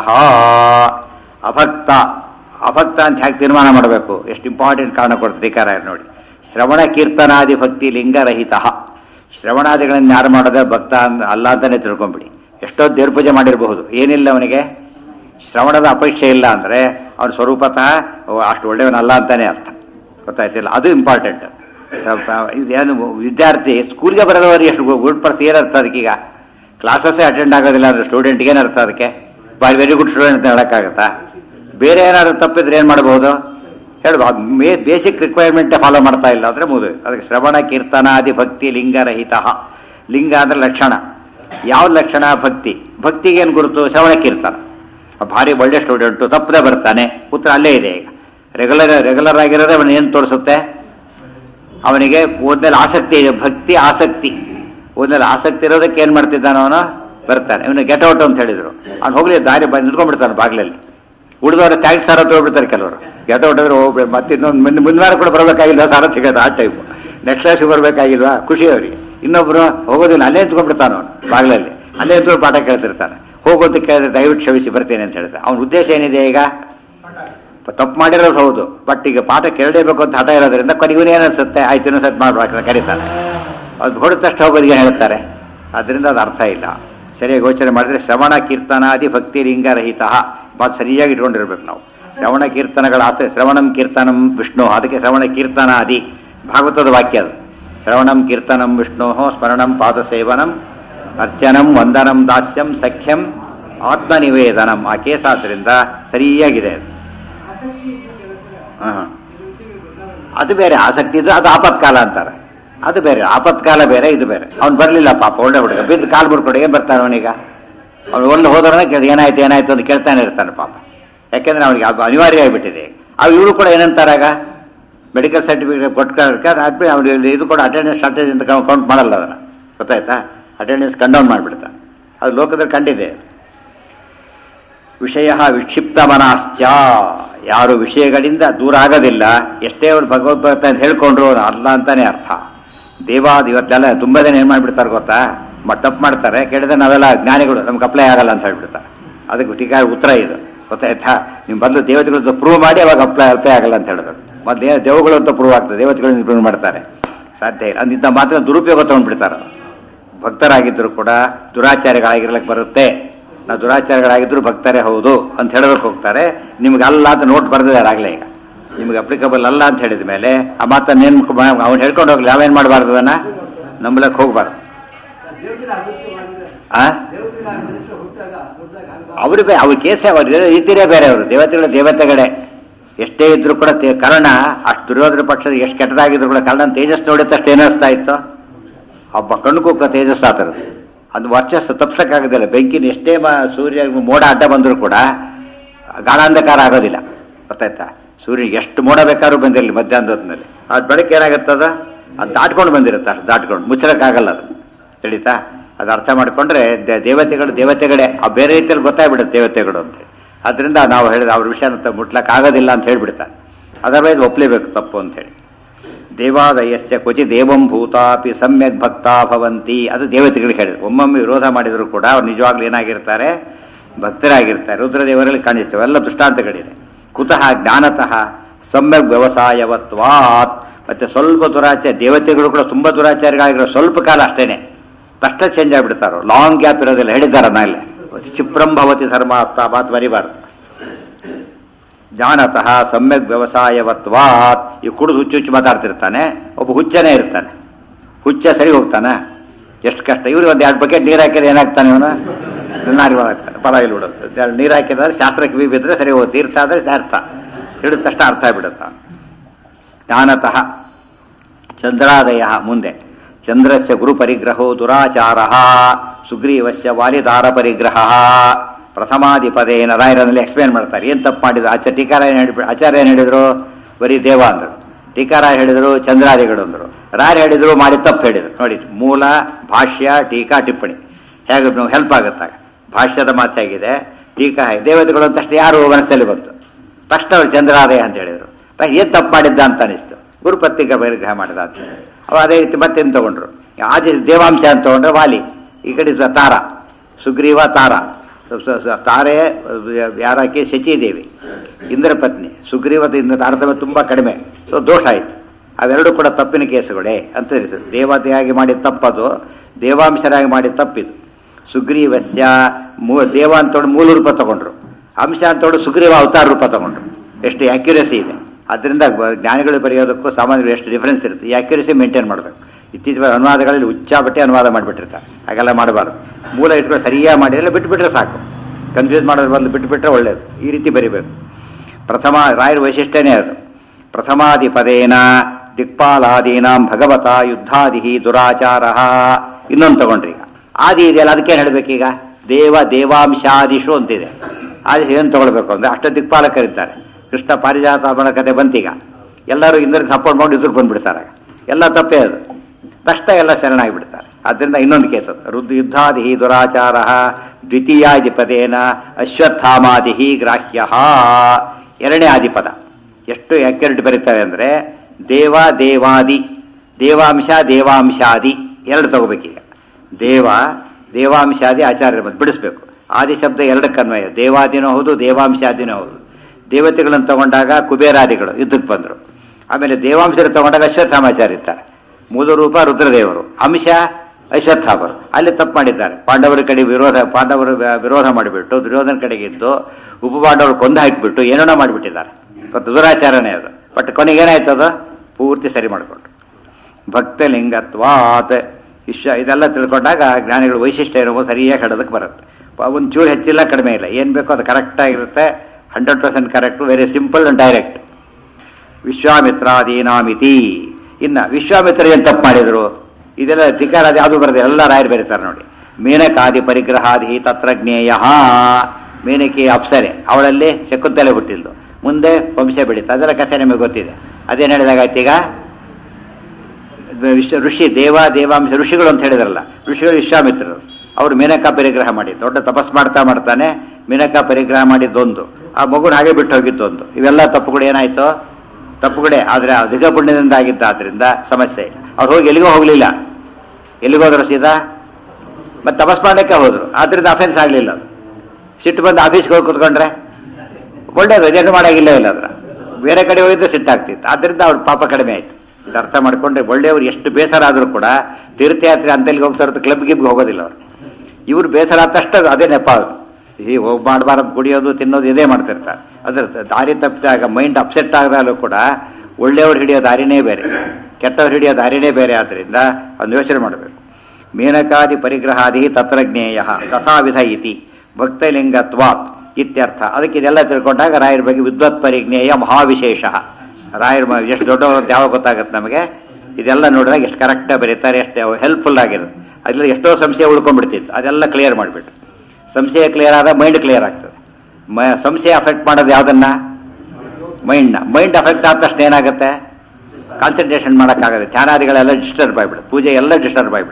ಅಭಕ್ತ ಅಭಕ್ತ ಅಂತ ಹೇಗೆ ತೀರ್ಮಾನ ಮಾಡಬೇಕು? ಎಷ್ಟು ಇಂಪಾರ್ಟೆಂಟ್ ಕಾರಣ ಕೊಡ್ತಾರೆ ಧಿಕಾರ ನೋಡಿ. ಶ್ರವಣ ಕೀರ್ತನಾದಿ ಭಕ್ತಿ ಲಿಂಗರಹಿತ. ಶ್ರವಣಾದಿಗಳನ್ನು ಯಾರು ಮಾಡೋದೇ ಭಕ್ತ ಅಲ್ಲ ಅಂತಲೇ ತಿಳ್ಕೊಂಬಿಡಿ. ಎಷ್ಟೋ ದೇವ್ರ ಪೂಜೆ ಮಾಡಿರಬಹುದು, ಏನಿಲ್ಲ ಅವನಿಗೆ ಶ್ರವಣದ ಅಪೇಕ್ಷೆ ಇಲ್ಲ ಅಂದರೆ ಅವನ ಸ್ವರೂಪತಃ ಅಷ್ಟು ಒಳ್ಳೆಯವನಲ್ಲ ಅಂತಾನೆ ಅರ್ಥ. ಗೊತ್ತಾಯ್ತಿಲ್ಲ? ಅದು ಇಂಪಾರ್ಟೆಂಟ್. ಇದೇನು ವಿದ್ಯಾರ್ಥಿ ಸ್ಕೂಲ್ಗೆ ಬರೋದವ್ರಿಗೆ ಎಷ್ಟು ಗುಡ್ ಪರ್ಸ್ ಏನು ಅರ್ಥ ಅದಕ್ಕೀಗ? ಕ್ಲಾಸಸ್ಸೇ ಅಟೆಂಡ್ ಆಗೋದಿಲ್ಲ ಅಂದರೆ ಸ್ಟೂಡೆಂಟ್ಗೆ ಏನು ಅರ್ಥ ಅದಕ್ಕೆ? ಬಾಯ್ ವೆರಿ ಗುಡ್ ಸ್ಟೂಡೆಂಟ್ ಅಂತ ಹೇಳೋಕ್ಕಾಗತ್ತಾ? ಬೇರೆ ಏನಾದ್ರು ತಪ್ಪಿದ್ರೆ ಏನು ಮಾಡ್ಬೋದು ಹೇಳ್ಬೋದು. ಮೇ ಬೇಸಿಕ್ ರಿಕ್ವೈರ್ಮೆಂಟೇ ಫಾಲೋ ಮಾಡ್ತಾ ಇಲ್ಲ ಅಂದರೆ ಮುದು. ಅದಕ್ಕೆ ಶ್ರವಣ ಕೀರ್ತನಾದಿ ಭಕ್ತಿ ಲಿಂಗರಹಿತ. ಲಿಂಗ ಅಂದರೆ ಲಕ್ಷಣ. ಯಾವ ಲಕ್ಷಣ? ಭಕ್ತಿ. ಭಕ್ತಿಗೇನು ಗುರುತು? ಶ್ರವಣ ಕೀರ್ತನ. ಭಾರಿ ಒಳ್ಳೆ ಸ್ಟೂಡೆಂಟು ತಪ್ಪದೆ ಬರ್ತಾನೆ, ಉತ್ತರ ಅಲ್ಲೇ ಇದೆ. ಈಗ ರೆಗ್ಯುಲರ್ ರೆಗ್ಯುಲರ್ ಆಗಿರೋದೇ ಅವನು ಏನು ತೋರಿಸುತ್ತೆ? ಅವನಿಗೆ ಓದ್ನಲ್ಲಿ ಆಸಕ್ತಿ ಇದೆ. ಭಕ್ತಿ ಆಸಕ್ತಿ. ಓದ್ನಲ್ಲಿ ಆಸಕ್ತಿ ಇರೋದಕ್ಕೆ ಏನು ಮಾಡ್ತಿದ್ದಾನ ಅವನು? ಬರ್ತಾನೆ. ಇವನು ಗೆಟ್ ಔಟ್ ಅಂತ ಹೇಳಿದ್ರು, ಅವ್ನು ಹೋಗ್ಲಿ ದಾರಿ ಬಂದು ನಿಂತ್ಕೊಂಡ್ಬಿಡ್ತಾನೆ ಬಾಗಿಲಲ್ಲಿ. ಉಳಿದವರು ಟ್ಯಾಕ್ಸ್ ಸಾರ ತೊಗೊಳ್ಬಿಡ್ತಾರೆ ಕೆಲವರು. ಗೆಟ್ ಔಟ್ ಅಂದ್ರೆ ಹೋಗ್ಬಿಡ ಮತ್ತೆ ಇನ್ನೊಂದು ಮುಂದೆ ಮುಂದಿನ ಕೂಡ ಬರಬೇಕಾಗಿಲ್ಲ, ಸಾರ ಸಿಗೋದು ಆ ಟೈಪ್. ನೆಕ್ಸ್ಟ್ ಕ್ಲಾಸಿಗೆ ಬರಬೇಕಾಗಿಲ್ವಾ? ಖುಷಿ ಅವರಿಗೆ. ಇನ್ನೊಬ್ರು ಹೋಗೋದಿಲ್ಲ, ಅಲ್ಲೇ ನಿಂತ್ಕೊಂಡ್ಬಿಡ್ತಾನೆ ಅವನು ಬಾಗಿಲಲ್ಲಿ. ಅಲ್ಲೇ ನಿಂತ್ಕೊಂಡು ಪಾಠ ಕೇಳ್ತಿರ್ತಾನೆ. ಹೋಗೋದು ಕೇಳಿದ್ರೆ ದಯವಿಟ್ಟು ಕ್ಷಮಿಸಿ ಬರ್ತೇನೆ ಅಂತ ಹೇಳ್ತಾರೆ. ಅವನ ಉದ್ದೇಶ ಏನಿದೆ? ಈಗ ತಪ್ಪು ಮಾಡಿರೋದು ಹೌದು, ಬಟ್ ಈಗ ಪಾಠ ಕೇಳಲೇಬೇಕು ಅಂತ ಹಠ ಇರೋದ್ರಿಂದ ಕೊನೆಗೂ ಏನು ಅನಿಸುತ್ತೆ? ಆಯ್ತು ಇನ್ನೂ ಸತ್ ಮಾಡ್ಬೇಕು ಕರೀತಾನೆ. ಅದು ಹೊಡೆದಷ್ಟು ಹೋಗೋದಿಗೆ ಹೇಳ್ತಾರೆ. ಅದರಿಂದ ಅದು ಅರ್ಥ ಇಲ್ಲ. ಸರಿಯಾಗಿ ಯೋಚನೆ ಮಾಡಿದ್ರೆ ಶ್ರವಣ ಕೀರ್ತನಾದಿ ಭಕ್ತಿ ಲಿಂಗರಹಿತ. ಬಾತ್ ಸರಿಯಾಗಿ ಇಟ್ಕೊಂಡಿರ್ಬೇಕು ನಾವು. ಶ್ರವಣ ಕೀರ್ತನಗಳ ಆಸೆ. ಶ್ರವಣಂ ಕೀರ್ತನಂ ವಿಷ್ಣು, ಅದಕ್ಕೆ ಶ್ರವಣ ಕೀರ್ತನಾದಿ ಭಾಗವತದ ವಾಕ್ಯ ಅದು. ಶ್ರವಣಂ ಕೀರ್ತನಂ ವಿಷ್ಣು ಸ್ಮರಣಂ ಪಾದಸೇವನಂ ಅರ್ಚನಂ ವಂದನಂ ದಾಸ್ಯಂ ಸಖ್ಯಂ ಆತ್ಮನಿವೇದನಂ. ಆ ಕೇಸಾದ್ರಿಂದ ಸರಿಯಾಗಿದೆ ಅದು. ಹಾಂ, ಅದು ಬೇರೆ. ಆಸಕ್ತಿ ಇದ್ದು ಅದು ಆಪತ್ಕಾಲ ಅಂತಾರೆ. ಅದು ಬೇರೆ. ಆಪತ್ಕಾಲ ಬೇರೆ, ಇದು ಬೇರೆ. ಅವ್ನು ಬರಲಿಲ್ಲ ಪಾಪ, ಒಳ್ಳೆ ಹುಡುಗ, ಬಿದ್ದು ಕಾಲು ಮುರ್ಕೊಂಡು ಏನು ಬರ್ತಾನೆ ಅವನೀಗ? ಅವ್ನು ಒಳ್ಳೆ ಹೋದ್ರನ್ನ ಕೇಳಿ ಏನಾಯ್ತು ಏನಾಯ್ತು ಅಂತ ಕೇಳ್ತಾನೆ ಇರ್ತಾನೆ ಪಾಪ. ಯಾಕೆಂದ್ರೆ ಅವನಿಗೆ ಅನಿವಾರ್ಯ ಆಗಿಬಿಟ್ಟಿದೆ. ಅವು ಇವರು ಕೂಡ ಏನಂತಾರಾಗ ಮೆಡಿಕಲ್ ಸರ್ಟಿಫಿಕೇಟ್ ಕೊಟ್ಕೊಳ್ಳೋಕೆ ಆದ್ಮೇಲೆ ಅವ್ನು ಇದು ಕೂಡ ಅಟೆಂಡೆನ್ಸ್ ಶಾರ್ಟೇಜ್ ಅಂತ ಕೌಂಟ್ ಮಾಡಲ್ಲ ಅದನ್ನು. ಗೊತ್ತಾಯ್ತಾ? ಅಟೆಂಡೆನ್ಸ್ ಕಂಡೌನ್ ಮಾಡಿಬಿಡ್ತಾನೆ. ಅದು ಲೋಕದಲ್ಲಿ ಕಂಡಿದೆ. ವಿಷಯ ವಿಕ್ಷಿಪ್ತ ಮನಶ್ಚ. ಯಾರು ವಿಷಯಗಳಿಂದ ದೂರ ಆಗೋದಿಲ್ಲ, ಎಷ್ಟೇ ಅವ್ರು ಭಗವದ್ಭಕ್ತ ಅಂತ ಹೇಳ್ಕೊಂಡ್ರು ಅಲ್ಲ ಅಂತಾನೆ ಅರ್ಥ. ದೇವಾದ ಇವತ್ತೆಲ್ಲ ತುಂಬ ಜನ ಏನು ಮಾಡಿಬಿಡ್ತಾರೆ ಗೊತ್ತಾ? ತಪ್ಪು ಮಾಡ್ತಾರೆ, ಕೇಳಿದ್ರೆ ನಾವೆಲ್ಲ ಜ್ಞಾನಿಗಳು, ನಮ್ಗೆ ಅಪ್ಲೈ ಆಗಲ್ಲ ಅಂತ ಹೇಳ್ಬಿಡ್ತಾರೆ. ಅದಕ್ಕೆ ಟೀಕಾ ಉತ್ತರ ಇದು. ಗೊತ್ತಾಯ್ತಾ? ನೀವು ಮೊದಲು ದೇವತೆಗಳು ಪ್ರೂವ್ ಮಾಡಿ ಅವಾಗ ಅಪ್ಲೈ ಅಪ್ಲೈ ಆಗಲ್ಲ ಅಂತ ಹೇಳಬೇಕು. ಮೊದಲು ಏನು ದೇವಗಳು ಅಂತ ಪ್ರೂವ್ ಆಗ್ತದೆ, ದೇವತೆಗಳನ್ನು ಪ್ರೂವ್ ಮಾಡ್ತಾರೆ ಸಾಧ್ಯ ಇಲ್ಲ. ಅಂದಿದ್ದ ಮಾತ್ರ ದುರುಪಯೋಗ ತೊಗೊಂಡ್ಬಿಡ್ತಾರೆ. ಭಕ್ತರಾಗಿದ್ದರೂ ಕೂಡ ದುರಾಚಾರಿಗಳಾಗಿರ್ಲಿಕ್ಕೆ ಬರುತ್ತೆ. ನಾವು ದುರಾಚಾರಿಗಳಾಗಿದ್ದರೂ ಭಕ್ತರೇ ಹೌದು ಅಂತ ಹೇಳಬೇಕು ಹೋಗ್ತಾರೆ. ನಿಮ್ಗೆ ಅಲ್ಲ ಅಂತ ನೋಟ್ ಬರೆದಿದ್ದಾರೆ ಆಗಲೇ. ಈಗ ನಿಮ್ಗೆ ಅಪ್ಲಿಕಬಲ್ ಅಲ್ಲ ಅಂತ ಹೇಳಿದ ಮೇಲೆ ಆ ಮಾತನ್ನು ಏನು ಅವ್ನು ಹೇಳ್ಕೊಂಡು ಹೋಗ್ಲಿ, ನಾವೇನು ಮಾಡಬಾರ್ದು, ಅದನ್ನು ನಂಬಲಕ್ಕೆ ಹೋಗ್ಬಾರ್ದು. ಆ ಅವರು ಬೇ ಅವ್ರ ಕೇಸೇ ಅವ್ರ ರೀತಿಯೇ ಬೇರೆ. ಅವರು ದೇವತೆಗಳು ದೇವತೆಗಳೇ ಎಷ್ಟೇ ಇದ್ರು ಕೂಡ ಕರ್ಣ ಅಷ್ಟು ದುರ್ಯೋಧನ ಪಕ್ಷದ ಎಷ್ಟು ಕೆಟ್ಟದಾಗಿದ್ರು ಕೂಡ ಕರ್ಣನ ತೇಜಸ್ ನೋಡಿದಷ್ಟು ಏನಿಸ್ತಾ ಇತ್ತು? ಒಬ್ಬ ಕಣ್ಣು ಕುಕ್ಕ ತೇಜಸ್ ಆತರದು. ಅದು ವರ್ಚಸ್ಸು ತಪ್ಸಕ್ಕಾಗೋದಿಲ್ಲ. ಬೆಂಕಿನ ಎಷ್ಟೇ ಮ ಸೂರ್ಯ ಮೋಡ ಅಡ್ಡ ಬಂದರೂ ಕೂಡ ಗಾಢಾಂಧಕಾರ ಆಗೋದಿಲ್ಲ. ಗೊತ್ತಾಯ್ತಾ? ಸೂರ್ಯ ಎಷ್ಟು ಮೋಡ ಬೇಕಾದ್ರೂ ಬಂದಿರಲಿ ಮಧ್ಯಾಹ್ನದ ಹೊತ್ತಿನಲ್ಲಿ, ಅದು ಬೆಳಗ್ಗೆ ಏನಾಗುತ್ತದ ಅದು ದಾಟ್ಕೊಂಡು ಬಂದಿರುತ್ತೆ. ಅಷ್ಟು ದಾಟ್ಕೊಂಡು ಮುಚ್ಚಲಕ್ಕಾಗಲ್ಲ ಅದು. ತಿಳಿತಾ? ಅದು ಅರ್ಥ ಮಾಡಿಕೊಂಡ್ರೆ ದೇವತೆಗಳು ದೇವತೆಗಳೇ ಆ ಬೇರೆ ರೀತಿಯಲ್ಲಿ ಗೊತ್ತಾಗ್ಬಿಡುತ್ತೆ ದೇವತೆಗಳು ಅಂತೇಳಿ. ಅದರಿಂದ ನಾವು ಹೇಳಿದ ಅವ್ರ ವಿಷಯನ ಮುಟ್ಲಕ್ಕೆ ಆಗೋದಿಲ್ಲ ಅಂತ ಹೇಳ್ಬಿಡ್ತಾರೆ. ಅದರ್ವೈಸ್ ಒಪ್ಲೇಬೇಕು ತಪ್ಪು ಅಂತೇಳಿ. ದೇವಾದಯಸ್ಯ ಕ್ವಚಿ ದೇವಂ ಭೂತಾಪಿ ಸಮ್ಯಕ್ ಭಕ್ತಾ ಭವಂತಿ, ಅದು ದೇವತೆಗಳಿಗೆ ಹೇಳಿದ್ರು. ಒಮ್ಮೊಮ್ಮೆ ವಿರೋಧ ಮಾಡಿದ್ರು ಕೂಡ ಅವ್ರು ನಿಜವಾಗ್ಲೂ ಏನಾಗಿರ್ತಾರೆ, ಭಕ್ತರಾಗಿರ್ತಾರೆ. ರುದ್ರದೇವರಲ್ಲಿ ಕಾಣಿಸ್ತೇವೆ ಎಲ್ಲ ದೃಷ್ಟಾಂತಗಳಿದೆ. ಕುತಃ ಜ್ಞಾನತಃ ಸಮ್ಯಕ್ ವ್ಯವಸಾಯವತ್ವಾತ್. ಮತ್ತೆ ಸ್ವಲ್ಪ ದುರಾಚಾರ, ದೇವತೆಗಳು ಕೂಡ ತುಂಬ ದುರಾಚಾರಿಗಳಾಗಿರೋ ಸ್ವಲ್ಪ ಕಾಲ ಅಷ್ಟೇನೆ, ತಕ್ಷಣ ಚೇಂಜ್ ಆಗಿಬಿಡ್ತಾರೋ, ಲಾಂಗ್ ಗ್ಯಾಪ್ ಇರೋದಿಲ್ಲ. ಹೇಳಿದ್ದಾರೆ ನಾಳೆ ಕ್ಷಿಪ್ರಂ ಭವತಿ ಧರ್ಮ ಅಂತ ಮಾತು ಬರಿಬಾರ್ದು. ಜ್ಞಾನತಃ ಸಮ್ಯಕ್ ವ್ಯವಸಾಯವತ್ವಾತ್. ಈ ಕುಡಿದು ಹುಚ್ಚು ಹುಚ್ಚು ಮಾತಾಡ್ತಿರ್ತಾನೆ, ಒಬ್ಬ ಹುಚ್ಚನೇ ಇರ್ತಾನೆ. ಹುಚ್ಚ ಸರಿ ಹೋಗ್ತಾನೆ, ಎಷ್ಟು ಕಷ್ಟ. ಇವ್ರಿಗೆ ಒಂದು ಎರಡು ಬಕೆಟ್ ನೀರು ಹಾಕಿದ್ರೆ ಏನಾಗ್ತಾನೆ, ಇವನು ನಾರಿವಾಗ್ತಾನೆ, ಪರವಾಗಿಲ್ಲ ಬಿಡೋದು. ನೀರು ಹಾಕಿದ್ರೆ ಶಾಸ್ತ್ರಕ್ಕೆ ಬಿ ಬಿದ್ದರೆ ಸರಿ ಹೋಗುತ್ತೆ, ತೀರ್ಥ ಆದರೆ ಅರ್ಥ ಹಿಡಿದ ತಕ್ಷಣ ಅರ್ಥ ಆಗಿಬಿಡುತ್ತ. ಜ್ಞಾನತಃ ಚಂದ್ರಾದಯ. ಮುಂದೆ ಚಂದ್ರಸ್ಯ ಗುರು ಪರಿಗ್ರಹೋ ದುರಾಚಾರ, ಸುಗ್ರೀವಸ್ಯ ವಾಲಿದಾರ ಪರಿಗ್ರಹ. ಪ್ರಥಮಾಧಿಪದೇನ ರಾಯರನಲ್ಲಿ ಎಕ್ಸ್ಪ್ಲೇನ್ ಮಾಡ್ತಾರೆ ಏನು ತಪ್ಪು ಮಾಡಿದ್ರು. ಆಚಾರ್ಯ ಟೀಕಾರಾಯ ಹೇಳಿ ಆಚಾರ್ಯ ಏನು ಹೇಳಿದ್ರು, ಬರೀ ದೇವ ಅಂದರು. ಟೀಕಾರಾಯ ಹೇಳಿದರು ಚಂದ್ರಾದಿಗಳು ಅಂದರು. ರಾಯರು ಹೇಳಿದರು ಮಾಡಿ ತಪ್ಪು ಹೇಳಿದರು. ನೋಡಿ, ಮೂಲ ಭಾಷ್ಯ ಟೀಕಾ ಟಿಪ್ಪಣಿ ಹೇಗೆ ಹೆಲ್ಪ್ ಆಗುತ್ತಾಗ. ಭಾಷ್ಯದ ಮಾತಾಗಿದೆ, ಟೀಕಾ ದೇವತೆಗಳು ಅಂತ ತಕ್ಷಣ ಯಾರು ಮನಸ್ಸಲ್ಲಿ ಬಂತು, ತಕ್ಷಣ ಅವರು ಚಂದ್ರಾದಯ ಅಂತ ಹೇಳಿದರು. ಏನು ತಪ್ಪು ಮಾಡಿದ್ದ ಅಂತ ಅನಿಸ್ತು, ಗುರುಪತ್ರಿಕಾ ಪರಿಗ್ರಹ ಮಾಡಿದ ಅಂತ. ಅವ ಅದೇ ರೀತಿ ಮತ್ತೇನು ತಗೊಂಡ್ರು, ಆದಿ ದೇವಾಂಶ ಅಂತ ತಗೊಂಡ್ರೆ ವಾಲಿ, ಈ ಕಡೆ ತಾರ ಸುಗ್ರೀವ ತಾರ. ತಾರೆ ಯಾರಾಕಿ ಶಚೀದೇವಿ ಇಂದ್ರಪತ್ನಿ, ಸುಗ್ರೀವದಿಂದ ತಾರತಮ್ಯ ತುಂಬ ಕಡಿಮೆ. ಸೊ ದೋಷ ಆಯಿತು. ಅವೆರಡೂ ಕೂಡ ತಪ್ಪಿನ ಕೇಸುಗಳೇ ಅಂತ ತಿಳಿಸಿದ್ರು. ದೇವತೆಯಾಗಿ ಮಾಡಿದ ತಪ್ಪದು, ದೇವಾಂಶರಾಗಿ ಮಾಡಿದ ತಪ್ಪಿದು. ಸುಗ್ರೀವಸ್ಯ ಮೂ ದೇವ ಅಂತೋಡು ಮೂಲ ರೂಪ ತಗೊಂಡ್ರು, ಅಂಶ ಅಂತೋಡು ಸುಗ್ರೀವ ಅವತಾರ ರೂಪ ತಗೊಂಡ್ರು. ಎಷ್ಟು ಆ್ಯಕ್ಯುರಸಿ ಇದೆ. ಅದರಿಂದ ಜ್ಞಾನಿಗಳು ಬರೆಯೋದಕ್ಕೂ ಸಾಮಾನ್ಯರು ಎಷ್ಟು ಡಿಫ್ರೆನ್ಸ್ ಇರುತ್ತೆ. ಈ ಆ್ಯಕ್ಯುರಸಿ ಮೇಂಟೈನ್ ಮಾಡಬೇಕು. ಇತ್ತೀಚಿನ ಅನುವಾದಗಳಲ್ಲಿ ಉಚ್ಚಾಬಟ್ಟೆ ಅನುವಾದ ಮಾಡಿಬಿಟ್ಟಿರ್ತಾರೆ, ಹಾಗೆಲ್ಲ ಮಾಡಬಾರ್ದು. ಮೂಲ ಇಟ್ಕೊಂಡು ಸರಿಯಾಗಿ ಮಾಡಿದರೆ ಬಿಟ್ಬಿಟ್ರೆ ಸಾಕು. ಕನ್ಫ್ಯೂಸ್ ಮಾಡೋದ್ರ ಬದಲು ಬಿಟ್ಟುಬಿಟ್ರೆ ಒಳ್ಳೆಯದು. ಈ ರೀತಿ ಬರಿಬೇಕು. ಪ್ರಥಮ ರಾಯರ ವೈಶಿಷ್ಟ್ಯನೇ ಅದು. ಪ್ರಥಮಾಧಿಪದೇನ ದಿಕ್ಪಾಲಾದೀನಾಂ ಭಗವತ ಯುದ್ಧಾದಿ ದುರಾಚಾರ. ಇನ್ನೊಂದು ತಗೊಂಡ್ರಿ. ಈಗ ಆದಿ ಇದೆಯಲ್ಲ, ಅದಕ್ಕೇನು ಹೇಳಬೇಕೀಗ, ದೇವ ದೇವಾಂಶಾದಿಶು ಅಂತಿದೆ. ಆದಿ ಏನು ತಗೊಳ್ಬೇಕು ಅಂದರೆ ಅಷ್ಟ ದಿಕ್ಪಾಲಕರಿದ್ದಾರೆ. ಕೃಷ್ಣ ಪಾರಿಜಾತ ಮಾಡೋ ಕತೆ ಬಂತೀಗ, ಎಲ್ಲರೂ ಇಂದ್ರಕ್ಕೆ ಸಪೋರ್ಟ್ ಮಾಡಿ ಇದ್ರಿಗೆ ಬಂದುಬಿಡ್ತಾರೆ. ಎಲ್ಲ ತಪ್ಪೇ ಅದು, ತಕ್ಷಣ ಎಲ್ಲ ಶರಣಾಗಿಬಿಡ್ತಾರೆ. ಆದ್ದರಿಂದ ಇನ್ನೊಂದು ಕೇಸ್ ಅದು. ರುದ್ ಯುದ್ಧಾದಿ ದುರಾಚಾರ ದ್ವಿತೀಯಾಧಿಪದೇನ ಅಶ್ವತ್ಥಾಮಾದಿ ಗ್ರಾಹ್ಯ. ಎರಡನೇ ಆದಿಪದ ಎಷ್ಟು ಆಕ್ಯುರೇಟ್ ಬರೀತಾರೆ ಅಂದರೆ ದೇವ ದೇವಾದಿ, ದೇವಾಂಶ ದೇವಾಂಶಾದಿ ಎರಡು ತಗೋಬೇಕೀಗ. ದೇವ ದೇವಾಂಶಾದಿ ಆಚಾರ್ಯರ ಮಧ್ಯೆ ಬಿಡಿಸ್ಬೇಕು. ಆದಿ ಶಬ್ದ ಎರಡಕ್ಕೆ ಅನ್ವಯ, ದೇವಾದಿನೂ ಹೌದು ದೇವಾಂಶಾದಿನೂ ಹೌದು. ದೇವತೆಗಳನ್ನು ತಗೊಂಡಾಗ ಕುಬೇರಾದಿಗಳು ಯುದ್ಧಕ್ಕೆ ಬಂದರು. ಆಮೇಲೆ ದೇವಾಂಶರು ತಗೊಂಡಾಗ ಅಶ್ವತ್ಥಾಮಾಚಾರ್ಯ ಇರ್ತಾರೆ. ಮೂಲ ರೂಪ ರುದ್ರದೇವರು, ಅಂಶ ಅಶ್ವತ್ಥಾಮರು. ಅಲ್ಲಿ ತಪ್ಪು ಮಾಡಿದ್ದಾರೆ. ಪಾಂಡವರ ಕಡೆ ವಿರೋಧ ಪಾಂಡವರು ವಿರೋಧ ಮಾಡಿಬಿಟ್ಟು ದುರ್ಯೋಧನ ಕಡೆಗಿದ್ದು ಉಪಪಾಂಡವರು ಕೊಂದು ಹಾಕಿಬಿಟ್ಟು ಏನೇನೋ ಮಾಡಿಬಿಟ್ಟಿದ್ದಾರೆ. ಮತ್ತು ದುರಾಚಾರನೇ ಅದು. ಬಟ್ ಕೊನೆಗೆ ಏನಾಯ್ತು, ಅದು ಪೂರ್ತಿ ಸರಿ ಮಾಡಿಕೊಂಡ್ರು. ಭಕ್ತಲಿಂಗತ್ವಾತ್ ವಿಶ್ವ ಇದೆಲ್ಲ ತಿಳ್ಕೊಂಡಾಗ ಜ್ಞಾನಿಗಳು ವೈಶಿಷ್ಟ್ಯ ಇರೋ ಸರಿಯಾಗಿ ಹೇಳೋದಕ್ಕೆ ಬರುತ್ತೆ. ಒಂದು ಚೂರು ಹೆಚ್ಚಿಲ್ಲ ಕಡಿಮೆ ಇಲ್ಲ, ಏನು ಬೇಕೋ ಅದು ಕರೆಕ್ಟಾಗಿರುತ್ತೆ. Hundred percent correct, very simple and direct. ವಿಶ್ವಾಮಿತ್ರಾದೀನಾಮಿತಿ. ಇನ್ನು ವಿಶ್ವಾಮಿತ್ರ ಏನು ತಪ್ಪು ಮಾಡಿದರು, ಇದೆಲ್ಲ ಧಿಕಾರಾದಿ ಯಾವುದು ಬರದೆ ಎಲ್ಲ ರಾಯರು ಬರೀತಾರೆ ನೋಡಿ. ಮೇನಕಾದಿ ಪರಿಗ್ರಹಾದಿ ತತ್ರ ಜ್ಞೇಯ. ಮೇನಕಿ ಅಪ್ಸರೆ, ಅವಳಲ್ಲಿ ಶಕುಂತಲೆ ಹುಟ್ಟಿದ್ದು, ಮುಂದೆ ವಂಶ ಬೆಳೀತು. ಅದೆಲ್ಲ ಕಥೆ ನಿಮಗೆ ಗೊತ್ತಿದೆ. ಅದೇನು ಹೇಳಿದಾಗಾಯ್ತು ಈಗ, ವಿಶ್ವ ಋಷಿ ದೇವ ದೇವಾಂಶ ಋಷಿಗಳು ಅಂತ ಹೇಳಿದ್ರಲ್ಲ, ಋಷಿಗಳು ವಿಶ್ವಾಮಿತ್ರರು. ಅವರು ಮೇನಕಾ ಪರಿಗ್ರಹ ಮಾಡಿ ದೊಡ್ಡ ತಪಸ್ ಮಾಡ್ತಾ ಮಾಡ್ತಾನೆ ಮೇನಕಾ ಪರಿಗ್ರಹ ಮಾಡಿದ್ದೊಂದು, ಆ ಮಗುನ ಹಾಗೆ ಬಿಟ್ಟು ಹೋಗಿದ್ದೊಂದು. ಇವೆಲ್ಲ ತಪ್ಪುಗಳು ಏನಾಯ್ತು, ತಪ್ಪುಗಳೇ. ಆದರೆ ಅಧಿಕ ಪುಣ್ಯದಿಂದ ಆಗಿದ್ದಾದ್ರಿಂದ ಸಮಸ್ಯೆ ಇಲ್ಲ. ಅವ್ರು ಹೋಗಿ ಎಲ್ಲಿಗೋ ಹೋಗಲಿಲ್ಲ, ಎಲ್ಲಿಗೋದ್ರು ಸೀದಾ ಮತ್ತೆ ತಪಸ್ ಮಾಡಲಿಕ್ಕೆ ಹೋದ್ರು. ಆದ್ದರಿಂದ ಅಫೆನ್ಸ್ ಆಗಲಿಲ್ಲ. ಅದು ಸಿಟ್ಟು ಬಂದು ಆಫೀಸ್ಗೆ ಹೋಗಿ ಕೂತ್ಕೊಂಡ್ರೆ ಒಳ್ಳೇದು, ಅದೇನು ಮಾಡೋಂಗಿಲ್ಲ ಇಲ್ಲ. ಅದರ ಬೇರೆ ಕಡೆ ಹೋಗಿದ್ರೆ ಸಿಟ್ಟಾಗ್ತಿತ್ತು. ಆದ್ದರಿಂದ ಅವ್ರ ಪಾಪ ಕಡಿಮೆ ಆಯಿತು. ಇದು ಅರ್ಥ ಮಾಡಿಕೊಂಡ್ರೆ ಒಳ್ಳೆಯವರು ಎಷ್ಟು ಬೇಸರ ಆದರೂ ಕೂಡ ತೀರ್ಥಯಾತ್ರೆ ಅಂತಲ್ಲಿಗೆ ಹೋಗ್ತಾ ಇರೋದು, ಕ್ಲಬ್ ಗಿಬ್ಗೆ ಹೋಗೋದಿಲ್ಲ ಅವರು. ಇವರು ಬೇಸರ ಆದಷ್ಟು ಅದೇ ನೆಪ. ಈ ಹೋಗಿ ಮಾಡಬಾರದು, ಕುಡಿಯೋದು ತಿನ್ನೋದು ಇದೇ ಮಾಡ್ತಿರ್ತಾರೆ. ಅದ್ರ ದಾರಿ ತಪ್ಪಿದಾಗ ಮೈಂಡ್ ಅಪ್ಸೆಟ್ ಆಗದಾಗಲೂ ಕೂಡ ಒಳ್ಳೆಯವ್ರು ಹಿಡಿಯೋ ದಾರಿನೇ ಬೇರೆ, ಕೆಟ್ಟವ್ರು ಹಿಡಿಯೋ ದಾರಿನೇ ಬೇರೆ. ಆದ್ದರಿಂದ ಅದನ್ನು ಯೋಚನೆ ಮಾಡಬೇಕು. ಮೇನಕಾದಿ ಪರಿಗ್ರಹಾದಿ ತತ್ರಜ್ಞೇಯ ತಥಾವಿಧ ಇತಿ ಭಕ್ತಲಿಂಗತ್ವಾತ್ ಇತ್ಯರ್ಥ. ಅದಕ್ಕೆ ಇದೆಲ್ಲ ತಿಳ್ಕೊಂಡಾಗ ರಾಯರ ಬಗ್ಗೆ ವಿದ್ವತ್ ಪರಿಜ್ಞೇಯ ಮಹಾವಿಶೇಷ. ರಾಯರ ಎಷ್ಟು ದೊಡ್ಡವರು ಅಂತ ಯಾವಾಗ ಗೊತ್ತಾಗುತ್ತೆ ನಮಗೆ. ಇದೆಲ್ಲ ನೋಡಿದಾಗ ಎಷ್ಟು ಕರೆಕ್ಟಾಗಿ ಬರೀತಾರೆ, ಎಷ್ಟು ಹೆಲ್ಪ್ಫುಲ್ ಆಗಿರುತ್ತೆ. ಅದರಲ್ಲಿ ಎಷ್ಟೋ ಸಂಶಯ ಉಳ್ಕೊಂಡ್ಬಿಡ್ತಿತ್ತು, ಅದೆಲ್ಲ ಕ್ಲಿಯರ್ ಮಾಡಿಬಿಟ್ಟು. ಸಂಶಯ ಕ್ಲಿಯರ್ ಆದಾಗ ಮೈಂಡ್ ಕ್ಲಿಯರ್ ಆಗ್ತದೆ. ಮ ಸಂಶಯ ಅಫೆಕ್ಟ್ ಮಾಡೋದು ಯಾವುದನ್ನು, ಮೈಂಡ್ನ. ಮೈಂಡ್ ಅಫೆಕ್ಟ್ ಆದ ತಕ್ಷಣ ಏನಾಗುತ್ತೆ, ಕಾನ್ಸಂಟ್ರೇಷನ್ ಮಾಡೋಕ್ಕಾಗತ್ತೆ. ಧ್ಯಾನಾದಿಗಳೆಲ್ಲ ಡಿಸ್ಟರ್ಬ್ ಆಗಿಬಿಡುತ್ತೆ, ಪೂಜೆ ಎಲ್ಲ ಡಿಸ್ಟರ್ಬ್ ಆಗಿಬಿಡುತ್ತೆ.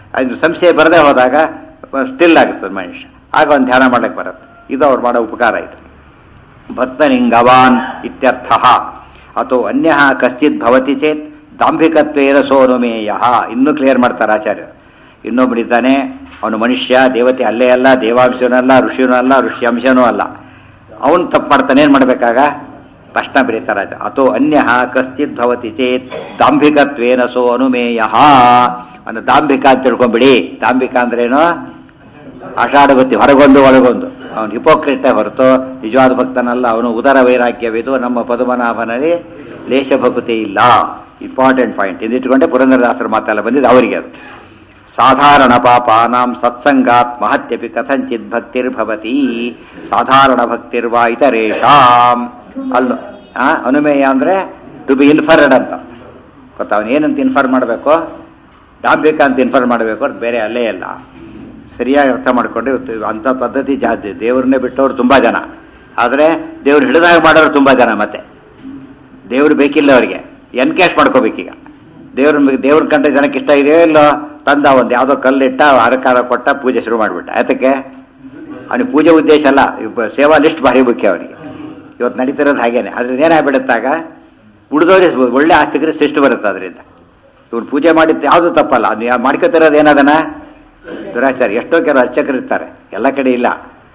ಅದು ಸಂಶಯ ಬರದೇ ಹೋದಾಗ ಸ್ಟಿಲ್ ಆಗುತ್ತದೆ ಮನುಷ್ಯ, ಆಗ ಒಂದು ಧ್ಯಾನ ಮಾಡ್ಲಿಕ್ಕೆ ಬರುತ್ತೆ. ಇದು ಅವ್ರು ಮಾಡೋ ಉಪಕಾರ ಇದು. ಭಕ್ತನಿಂಗವಾನ್ ಇತ್ಯರ್ಥ. ಅಥೋ ಅನ್ಯ ಕಶ್ಚಿತ್ ಭವತಿ ಚೇತ್ ದಾಂಭಿಕತ್ವೇನ ಸೋನುಮೇಯ. ಇನ್ನೂ ಕ್ಲಿಯರ್ ಮಾಡ್ತಾರೆ ಆಚಾರ್ಯರು. ಇನ್ನೊಬ್ಬನಿದ್ದಾನೆ, ಅವನು ಮನುಷ್ಯ, ದೇವತೆ ಅಲ್ಲೇ ಅಲ್ಲ, ದೇವಾಂಶನೂ ಅಲ್ಲ, ಋಷಿಯೂ ಅಲ್ಲ, ಋಷಿ ಅಂಶನೂ ಅಲ್ಲ. ಅವನು ತಪ್ಪು ಮಾಡ್ತಾನೆ, ಏನು ಮಾಡಬೇಕಾಗ ಪ್ರಶ್ನ ಬರೀತಾರೆ. ಅಥೋ ಅನ್ಯ ಕಶ್ಚಿತ್ ಭವತಿ ಚೇತ್ ದಾಂಭಿಕತ್ವೇನ ಸೋ ಅನುಮೇಯ. ಅವನು ದಾಂಭಿಕ ಅಂತ ತಿಳ್ಕೊಂಬಿಡಿ. ದಾಂಭಿಕ ಅಂದ್ರೇನು? ಆಷಾಢ ಭಕ್ತಿ, ಹೊರಗೊಂದು ಒಳಗೊಂದು. ಅವನು ಹಿಪೋಕ್ರಿಟೇ ಹೊರತು ನಿಜವಾದ ಭಕ್ತನಲ್ಲ. ಅವನು ಉದರ ವೈರಾಗ್ಯವಿದು, ನಮ್ಮ ಪದ್ಮನಾಭನಲ್ಲಿ ಲೇಷ ಭಕ್ತಿ ಇಲ್ಲ. ಇಂಪಾರ್ಟೆಂಟ್ ಪಾಯಿಂಟ್ ಇದಿಟ್ಕೊಂಡೆ ಪುರಂದರದಾಸರ ಮಾತೆಲ್ಲ ಬಂದಿದ್ದು ಅವರಿಗೆ. ಅದು ಸಾಧಾರಣ ಪಾಪಾನಾಂ ಸತ್ಸಂಗಾತ್ ಮಹತ್ಯಪಿ ಕಥಂಚಿತ್ ಭಕ್ತಿರ್ಭವತಿ. ಸಾಧಾರಣ ಭಕ್ತಿರ್ವಾ ಇತರೇಷಾಂ. ಅಲ್ಲ ಅನುಮೇಯ ಅಂದರೆ ಟು ಬಿ ಇನ್ಫರ್ಡ್ ಅಂತ ಗೊತ್ತಾ. ಅವನು ಏನಂತ ಇನ್ಫರ್ ಮಾಡಬೇಕು? ದಾಂಭಿಕ ಅಂತ ಇನ್ಫರ್ ಮಾಡಬೇಕು, ಅದು ಬೇರೆ ಅಲ್ಲೇ ಇಲ್ಲ. ಸರಿಯಾಗಿ ಅರ್ಥ ಮಾಡಿಕೊಂಡ್ರೆ ಅಂಥ ಪದ್ಧತಿ ಜಾಸ್ತಿ. ದೇವ್ರನ್ನೇ ಬಿಟ್ಟವ್ರು ತುಂಬ ಜನ, ಆದರೆ ದೇವ್ರು ಹಿಡಿದಾಗ ಮಾಡೋರು ತುಂಬ ಜನ. ಮತ್ತೆ ದೇವ್ರು ಬೇಕಿಲ್ಲ ಅವರಿಗೆ, ಎನ್ಕ್ಯಾಶ್ ಮಾಡ್ಕೋಬೇಕೀಗ. ದೇವ್ರ ದೇವ್ರ ಕಂಡ್ರೆ ಜನಕ್ಕೆ ಇಷ್ಟ ಇದೆಯೋ ಇಲ್ಲೋ, ತಂದ ಒಂದು ಯಾವುದೋ ಕಲ್ಲಿಟ್ಟ, ಅರಕಾರ ಕೊಟ್ಟ, ಪೂಜೆ ಶುರು ಮಾಡಿಬಿಟ್ಟ. ಯಾತಕ್ಕೆ? ಅವನಿಗೆ ಪೂಜೆ ಉದ್ದೇಶ ಅಲ್ಲ, ಸೇವಾ ಲಿಸ್ಟ್ ಭಾರಿ ಮುಖ್ಯ ಅವನಿಗೆ. ಇವತ್ತು ನಡೀತಿರೋದು ಹಾಗೇನೆ. ಅದ್ರಿಂದ ಏನಾಗ್ಬಿಡುತ್ತಾಗ ಉಳಿದವ್ರಿಗೆ ಒಳ್ಳೆ ಆಸ್ತಿಕರಿಗೆ ಶಿಷ್ಟು ಬರುತ್ತೆ. ಅದರಿಂದ ಇವ್ರು ಪೂಜೆ ಮಾಡಿದ್ದು ಯಾವುದು ತಪ್ಪಲ್ಲ. ಅದು ಮಾಡ್ಕೊತಿರೋದು ಏನದನ್ನ ದುರಾಚಾರ. ಎಷ್ಟೋ ಕೆಲವು ಅರ್ಚಕರು ಇರ್ತಾರೆ, ಎಲ್ಲ ಕಡೆ ಇಲ್ಲ.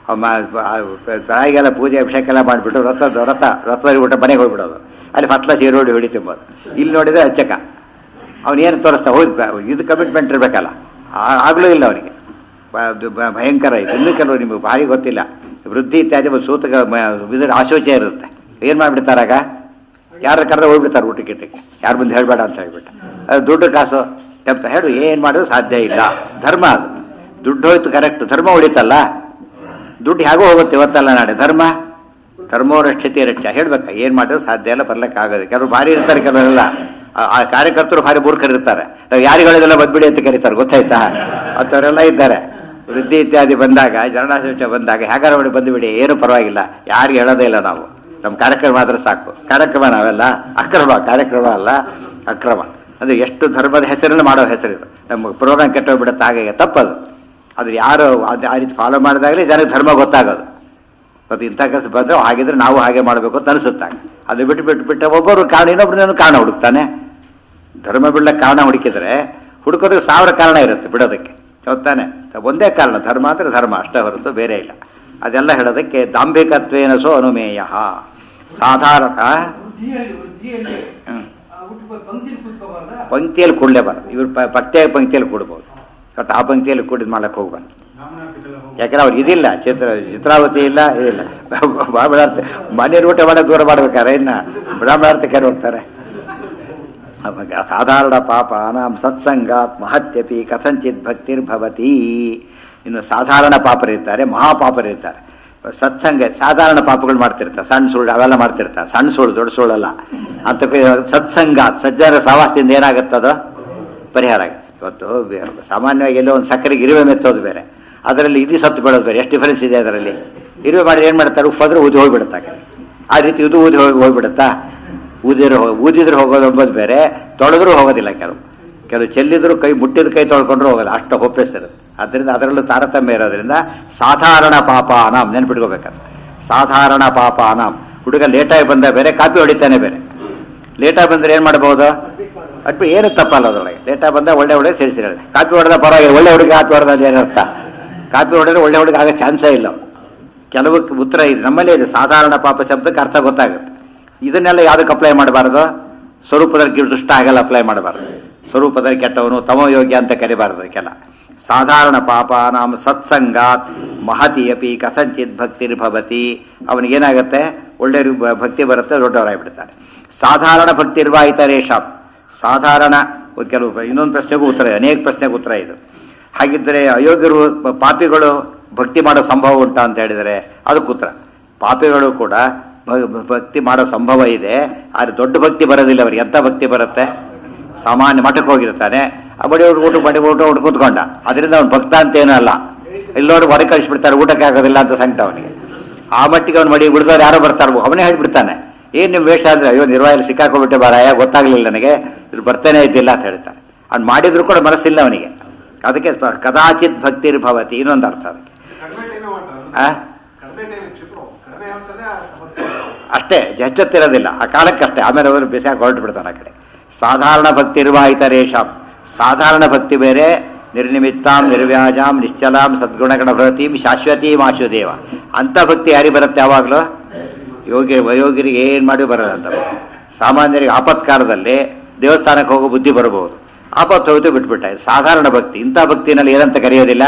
ತಾಯಿಗೆಲ್ಲ ಪೂಜೆ ಅಭಿಷೇಕ ಎಲ್ಲ ಮಾಡಿಬಿಟ್ಟು ರಥ ರಥ ರಥದಲ್ಲಿ ಬಿಟ್ಟು ಮನೆಗೆ ಹೋಗ್ಬಿಡೋದು, ಅಲ್ಲಿ ಫಟ್ಲ ಸೀರೋಡಿ ಹೊಡಿ ತುಂಬೋದು. ಇಲ್ಲಿ ನೋಡಿದ್ರೆ ಅರ್ಚಕ ಅವನೇನು ತೋರಿಸ್ತಾ ಹೋಗಿ ಇದು ಕಮಿಟ್ಮೆಂಟ್ ಇರಬೇಕಲ್ಲ, ಆಗಲೂ ಇಲ್ಲ ಅವನಿಗೆ. ಭಯಂಕರ ಇದು. ಇನ್ನೂ ಕೆಲವು ನಿಮಗೆ ಭಾರಿ ಗೊತ್ತಿಲ್ಲ, ವೃದ್ಧಿ ಇತ್ಯಾದಿ ಸೂತಕ ಇದ್ರ ಆಶೋಚನೆ ಇರುತ್ತೆ. ಏನು ಮಾಡಿಬಿಡ್ತಾರಾಗ? ಯಾರು ಕರೆದ ಹೋಗ್ಬಿಡ್ತಾರೆ ಊಟಕ್ಕಿಟ್ಟಕ್ಕೆ, ಯಾರು ಬಂದು ಹೇಳಬೇಡ ಅಂತ ಹೇಳ್ಬಿಟ್ಟು. ಅದು ದುಡ್ಡು ಕಾಸು ತೆಪ್ಪ ಹೇಳು, ಏನು ಮಾಡೋದು ಸಾಧ್ಯ ಇಲ್ಲ. ಧರ್ಮ ಅದು. ದುಡ್ಡು ಹೋಯ್ತು ಕರೆಕ್ಟ್, ಧರ್ಮ ಉಳಿತಲ್ಲ. ದುಡ್ಡು ಹೇಗೋ ಹೋಗುತ್ತೆ ಇವತ್ತಲ್ಲ ನಾಳೆ. ಧರ್ಮ ಧರ್ಮೋ ರಕ್ಷತೆ ರಕ್ಷ ಹೇಳ್ಬೇಕಾ? ಏನು ಮಾಡೋದು ಸಾಧ್ಯ ಇಲ್ಲ, ಬರ್ಲಿಕ್ಕೆ ಆಗೋದು. ಕೆಲವರು ಭಾರಿ ಇರ್ತಾರೆ, ಕೆಲವರೆಲ್ಲ ಆ ಕಾರ್ಯಕರ್ತರು ಭಾರಿ ಮೂರ್ಖರು ಇರ್ತಾರೆ. ನಾವು ಯಾರಿಗಳಿಗೆಲ್ಲ ಬಂದ್ಬಿಡಿ ಅಂತ ಕರೀತಾರೆ, ಗೊತ್ತಾಯ್ತಾ? ಅಂಥವರೆಲ್ಲ ಇದ್ದಾರೆ. ವೃದ್ಧಿ ಇತ್ಯಾದಿ ಬಂದಾಗ, ಜನನಾಶೋಚ ಬಂದಾಗ ಹೇಗಾರ ಮಾಡಿ ಬಂದುಬಿಡಿ, ಏನು ಪರವಾಗಿಲ್ಲ, ಯಾರಿಗೆ ಹೇಳೋದೇ ಇಲ್ಲ ನಾವು. ನಮ್ಮ ಕಾರ್ಯಕ್ರಮ ಆದ್ರೆ ಸಾಕು. ಕಾರ್ಯಕ್ರಮ ನಾವೆಲ್ಲ ಅಕ್ರಮ, ಕಾರ್ಯಕ್ರಮ ಅಲ್ಲ ಅಕ್ರಮ. ಅದು ಎಷ್ಟು ಧರ್ಮದ ಹೆಸರನ್ನು ಮಾಡೋ ಹೆಸರಿದು. ನಮ್ಮ ಪ್ರೋಗ್ರಾಮ್ ಕೆಟ್ಟೋಗ್ಬಿಡುತ್ತೆ, ಹಾಗೆ ತಪ್ಪದು. ಅದು ಯಾರು ಅದು ಆ ರೀತಿ ಫಾಲೋ ಮಾಡಿದಾಗಲೇ ಜನಕ್ಕೆ ಧರ್ಮ ಗೊತ್ತಾಗೋದು. ಮತ್ತು ಇಂಥ ಕೆಲಸ ಬಂದರೆ ಹಾಗಿದ್ರೆ ನಾವು ಹಾಗೆ ಮಾಡಬೇಕು ಅಂತ ಅನಿಸುತ್ತಾಗ. ಅದು ಬಿಟ್ಟು ಬಿಟ್ಟು ಬಿಟ್ಟು ಒಬ್ಬರು ಕಾರಣ ಇನ್ನೊಬ್ಬರನ್ನೇನು ಕಾರಣ ಹುಡುಕ್ತಾನೆ. ಧರ್ಮ ಬಿಡಲಿಕ್ಕೆ ಕಾರಣ ಹುಡುಕಿದ್ರೆ ಹುಡುಕೋದಕ್ಕೆ ಸಾವಿರ ಕಾರಣ ಇರುತ್ತೆ ಬಿಡೋದಕ್ಕೆ, ಗೊತ್ತಾನೆ? ಒಂದೇ ಕಾರಣ, ಧರ್ಮ ಅಂದರೆ ಧರ್ಮ ಅಷ್ಟೇ ಹೊರತು ಬೇರೆ ಇಲ್ಲ. ಅದೆಲ್ಲ ಹೇಳೋದಕ್ಕೆ ದಾಂಭಿಕತ್ವೇನ ಸೋ ಅನುಮೇಯ. ಸಾಧಾರಣ ಪಂಕ್ತಿಯಲ್ಲಿ ಕೂಡಲೇಬಾರ್ದು. ಇವ್ರು ಪ್ರತ್ಯೇಕ ಪಂಕ್ತಿಯಲ್ಲಿ ಕೂಡ್ಬೋದು, ಬಟ್ ಆ ಪಂಕ್ತಿಯಲ್ಲಿ ಕೂಡಿದ್ ಮಾಡಕ್ಕೆ ಹೋಗ್ಬಾರ್ದು. ಯಾಕಂದ್ರೆ ಅವ್ರು ಇದಿಲ್ಲ, ಚಿತ್ರ ಚಿತ್ರಾವತಿ ಇಲ್ಲ, ಇದಿಲ್ಲ. ಬ್ರಾಹ್ಮಣಾರ್ಥ ಮನೆಯ ಊಟ ಮಾಡೋಕೆ ದೂರ ಮಾಡ್ಬೇಕಾರೆ ಇನ್ನು ಬ್ರಾಹ್ಮಣಾರ್ಥಕ್ಕೆ ಹೋಗ್ತಾರೆ. ಅವಾಗ ಸಾಧಾರಣ ಪಾಪ ನಾಂ ಸತ್ಸಂಗಾತ್ ಮಹತ್ಯಪಿ ಕಥಂಚಿತ್ ಭಕ್ತಿರ್ಭವತಿ. ಇನ್ನು ಸಾಧಾರಣ ಪಾಪರಿರ್ತಾರೆ, ಮಹಾಪಾಪರಿರ್ತಾರೆ. ಸತ್ಸಂಗ ಸಾಧಾರಣ ಪಾಪಗಳು ಮಾಡ್ತಿರ್ತಾರೆ, ಸಣ್ಣ ಸುಳ್ಳು ಅವೆಲ್ಲ ಮಾಡ್ತಿರ್ತಾರೆ. ಸಣ್ಣ ಸುಳ್ಳು ದೊಡ್ಡ ಸುಳ್ಳಲ್ಲ ಅಂತ. ಸತ್ಸಂಗಾತ್ ಸಜ್ಜನ ಸಹವಾಸದಿಂದ ಏನಾಗುತ್ತದೋ ಪರಿಹಾರ ಆಗುತ್ತೆ. ಇವತ್ತು ಸಾಮಾನ್ಯವಾಗಿ ಎಲ್ಲೋ ಒಂದು ಸಕ್ಕರೆಗೆ ಇರುವೆ ಮೆತ್ತೋದು ಬೇರೆ, ಅದರಲ್ಲಿ ಇದು ಸತ್ತು ಬೀಳೋದು ಬೇರೆ. ಎಷ್ಟು ಡಿಫರೆನ್ಸ್ ಇದೆ ಅದರಲ್ಲಿ. ಇರುವೆ ಮಾಡಿದ್ರೆ ಏನು ಮಾಡ್ತಾರೆ? ಉಫಾದ್ರೆ ಊದಿ ಹೋಗಿಬಿಡುತ್ತಾ. ಆ ರೀತಿ ಇದು ಊದಿ ಹೋಗಿ ಹೋಗ್ಬಿಡುತ್ತಾ? ಊದಿದ್ರು ಊದಿದ್ರು ಹೋಗೋದು ಅಂಬೋದು ಬೇರೆ, ತೊಳೆದ್ರೂ ಹೋಗೋದಿಲ್ಲ. ಕೆಲವು ಕೆಲವು ಚೆಲ್ಲಿದ್ರು ಕೈ ಮುಟ್ಟಿದ ಕೈ ತೊಳ್ಕೊಂಡ್ರು ಹೋಗೋಲ್ಲ, ಅಷ್ಟು ಹೊಪ್ಪೆಸಿರುತ್ತೆ. ಅದರಿಂದ ಅದರಲ್ಲೂ ತಾರತಮ್ಯ ಇರೋದ್ರಿಂದ ಸಾಧಾರಣ ಪಾಪ ಅನಾಮ್ ನೆನ್ಪಿಟ್ಕೋಬೇಕಾದ್ರೆ. ಸಾಧಾರಣ ಪಾಪ ಅನಾಮ್. ಹುಡುಗ ಲೇಟಾಗಿ ಬಂದ ಬೇರೆ, ಕಾಪಿ ಹೊಡಿತಾನೆ ಬೇರೆ. ಲೇಟಾಗಿ ಬಂದರೆ ಏನು ಮಾಡ್ಬೋದು? ಅಟ್ಬಿಟ್ಟು ಏನು ತಪ್ಪಲ್ಲ ಅದರೊಳಗೆ. ಲೇಟಾಗಿ ಬಂದ ಒಳ್ಳೆ ಹುಡುಗ ಸೇರಿಸಿರೋದು. ಕಾಪಿ ಹೊಡೆದ ಪರವಾಗಿಲ್ಲ, ಒಳ್ಳೆ ಹುಡುಗ ಕಾಪಿ ಹೊಡೆದಲ್ಲಿ ಏನರ್ಥ? ಕಾಪಿ ಹೊಡೆದ್ರೆ ಒಳ್ಳೆ ಹುಡುಗ ಆಗೋ ಚಾನ್ಸೇ ಇಲ್ಲ. ಕೆಲವು ಉತ್ತರ ಇದೆ, ನಮ್ಮಲ್ಲೇ ಇದೆ. ಸಾಧಾರಣ ಪಾಪ ಶಬ್ದಕ್ಕೆ ಅರ್ಥ ಗೊತ್ತಾಗುತ್ತೆ. ಇದನ್ನೆಲ್ಲ ಯಾವುದಕ್ಕೆ ಅಪ್ಲೈ ಮಾಡಬಾರ್ದು? ಸ್ವರೂಪದಲ್ಲಿ ದುಷ್ಟ ಆಗಲ್ಲ ಅಪ್ಲೈ ಮಾಡಬಾರ್ದು. ಸ್ವರೂಪದಲ್ಲಿ ಕೆಟ್ಟವನು ತಮೋಯೋಗ್ಯ ಅಂತ ಕರಿಬಾರ್ದು ಅದಕ್ಕೆಲ್ಲ. ಸಾಧಾರಣ ಪಾಪ ನಾಮ ಸತ್ಸಂಗಾತ್ ಮಹತಿ ಅಪಿ ಕಥಂಚಿತ್ ಭಕ್ತಿರ್ಭವತಿ. ಅವನಿಗೇನಾಗುತ್ತೆ? ಒಳ್ಳೆ ಭಕ್ತಿ ಬರುತ್ತೆ, ದೊಡ್ಡವರಾಗಿಬಿಡ್ತಾರೆ. ಸಾಧಾರಣ ಭಕ್ತಿರ್ವಾ ಇತರೇಷಾಂ. ಸಾಧಾರಣ ಕೆಲವು ಇನ್ನೊಂದು ಪ್ರಶ್ನೆಗೂ ಉತ್ತರ, ಅನೇಕ ಪ್ರಶ್ನೆಗೂ ಉತ್ತರ ಇದು. ಹಾಗಿದ್ದರೆ ಅಯೋಗ್ಯರು ಪಾಪಿಗಳು ಭಕ್ತಿ ಮಾಡೋ ಸಂಭವ ಉಂಟಾ ಅಂತ ಹೇಳಿದರೆ ಅದಕ್ಕೆ ಉತ್ತರ. ಪಾಪಿಗಳು ಕೂಡ ಭಕ್ತಿ ಮಾಡೋ ಸಂಭವ ಇದೆ, ಆದರೆ ದೊಡ್ಡ ಭಕ್ತಿ ಬರೋದಿಲ್ಲ ಅವರಿಗೆ. ಎಂಥ ಭಕ್ತಿ ಬರುತ್ತೆ? ಸಾಮಾನ್ಯ ಮಠಕ್ಕೆ ಹೋಗಿರ್ತಾನೆ, ಆ ಬಡಿ ಊಟ ಊಟ ಬಡಿ ಊಟ ಊಟ ಕೂತ್ಕೊಂಡ, ಅದರಿಂದ ಅವ್ನು ಭಕ್ತ ಅಂತೇನೂ ಅಲ್ಲ. ಇಲ್ಲೋಡು ಹೊರಗೆ ಕಳಿಸ್ಬಿಡ್ತಾರೆ, ಊಟಕ್ಕೆ ಆಗೋದಿಲ್ಲ ಅಂತ ಸಂಕಟ ಅವನಿಗೆ. ಆ ಮಟ್ಟಿಗೆ ಅವ್ನು ಮಡಿ ಬಿಡಿದವ್ರು ಯಾರೋ ಬರ್ತಾರೋ ಅವನೇ ಹೇಳ್ಬಿಡ್ತಾನೆ, ಏನು ನಿಮ್ಮ ವೇಷ ಅಂದರೆ ಅಯ್ಯೋ ನಿರ್ವಾಯಲ್ಲಿ ಸಿಕ್ಕಾಕೊಂಡ್ಬಿಟ್ಟೆ ಬಾರಾಯ, ಗೊತ್ತಾಗಲಿಲ್ಲ ನನಗೆ, ಇದು ಬರ್ತೇನೆ ಇದ್ದಿಲ್ಲ ಅಂತ ಹೇಳ್ತಾನೆ. ಅವ್ನು ಮಾಡಿದ್ರು ಕೂಡ ಮನಸ್ಸಿಲ್ಲ ಅವನಿಗೆ. ಅದಕ್ಕೆ ಸ್ಪ- ಕದಾಚಿತ್ ಭಕ್ತಿರ್ಭವತಿ ಇನ್ನೊಂದು ಅರ್ಥ ಅದಕ್ಕೆ ಆ? ಅಷ್ಟೇ ಜಚ್ಚತ್ತಿರೋದಿಲ್ಲ ಆ ಕಾಲಕ್ಕಷ್ಟೇ, ಆಮೇಲೆ ಅವರು ಬಿಸಿಯಾಗಿ ಹೊರಟು ಬಿಡ್ತಾನೆ ಆ ಕಡೆ. ಸಾಧಾರಣ ಭಕ್ತಿ ಇರುವ ಇತರೇಶಾಂ, ಸಾಧಾರಣ ಭಕ್ತಿ ಬೇರೆ, ನಿರ್ನಿಮಿತ್ತಾಂ ನಿರ್ವ್ಯಾಜಾಂ ನಿಶ್ಚಲಾಂ ಸದ್ಗುಣಗಣ ಭವತೀಂ ಶಾಶ್ವತೀಂ ಆಶುದೇವ. ಅಂಥ ಭಕ್ತಿ ಯಾರಿಗೆ ಬರುತ್ತೆ? ಯಾವಾಗಲೂ ಯೋಗಿ ವಯೋಗಿರಿಗೆ ಏನು ಮಾಡಿ ಬರೋಲ್ಲ ಅಂತ. ಸಾಮಾನ್ಯರಿಗೆ ಆಪತ್ಕಾಲದಲ್ಲಿ ದೇವಸ್ಥಾನಕ್ಕೆ ಹೋಗೋ ಬುದ್ಧಿ ಬರಬಹುದು, ಆಪತ್ತು ಹೋಯ್ತು ಬಿಟ್ಬಿಟ್ಟ. ಸಾಧಾರಣ ಭಕ್ತಿ, ಇಂಥ ಭಕ್ತಿನಲ್ಲಿ ಏನಂತ ಕರೆಯೋದಿಲ್ಲ,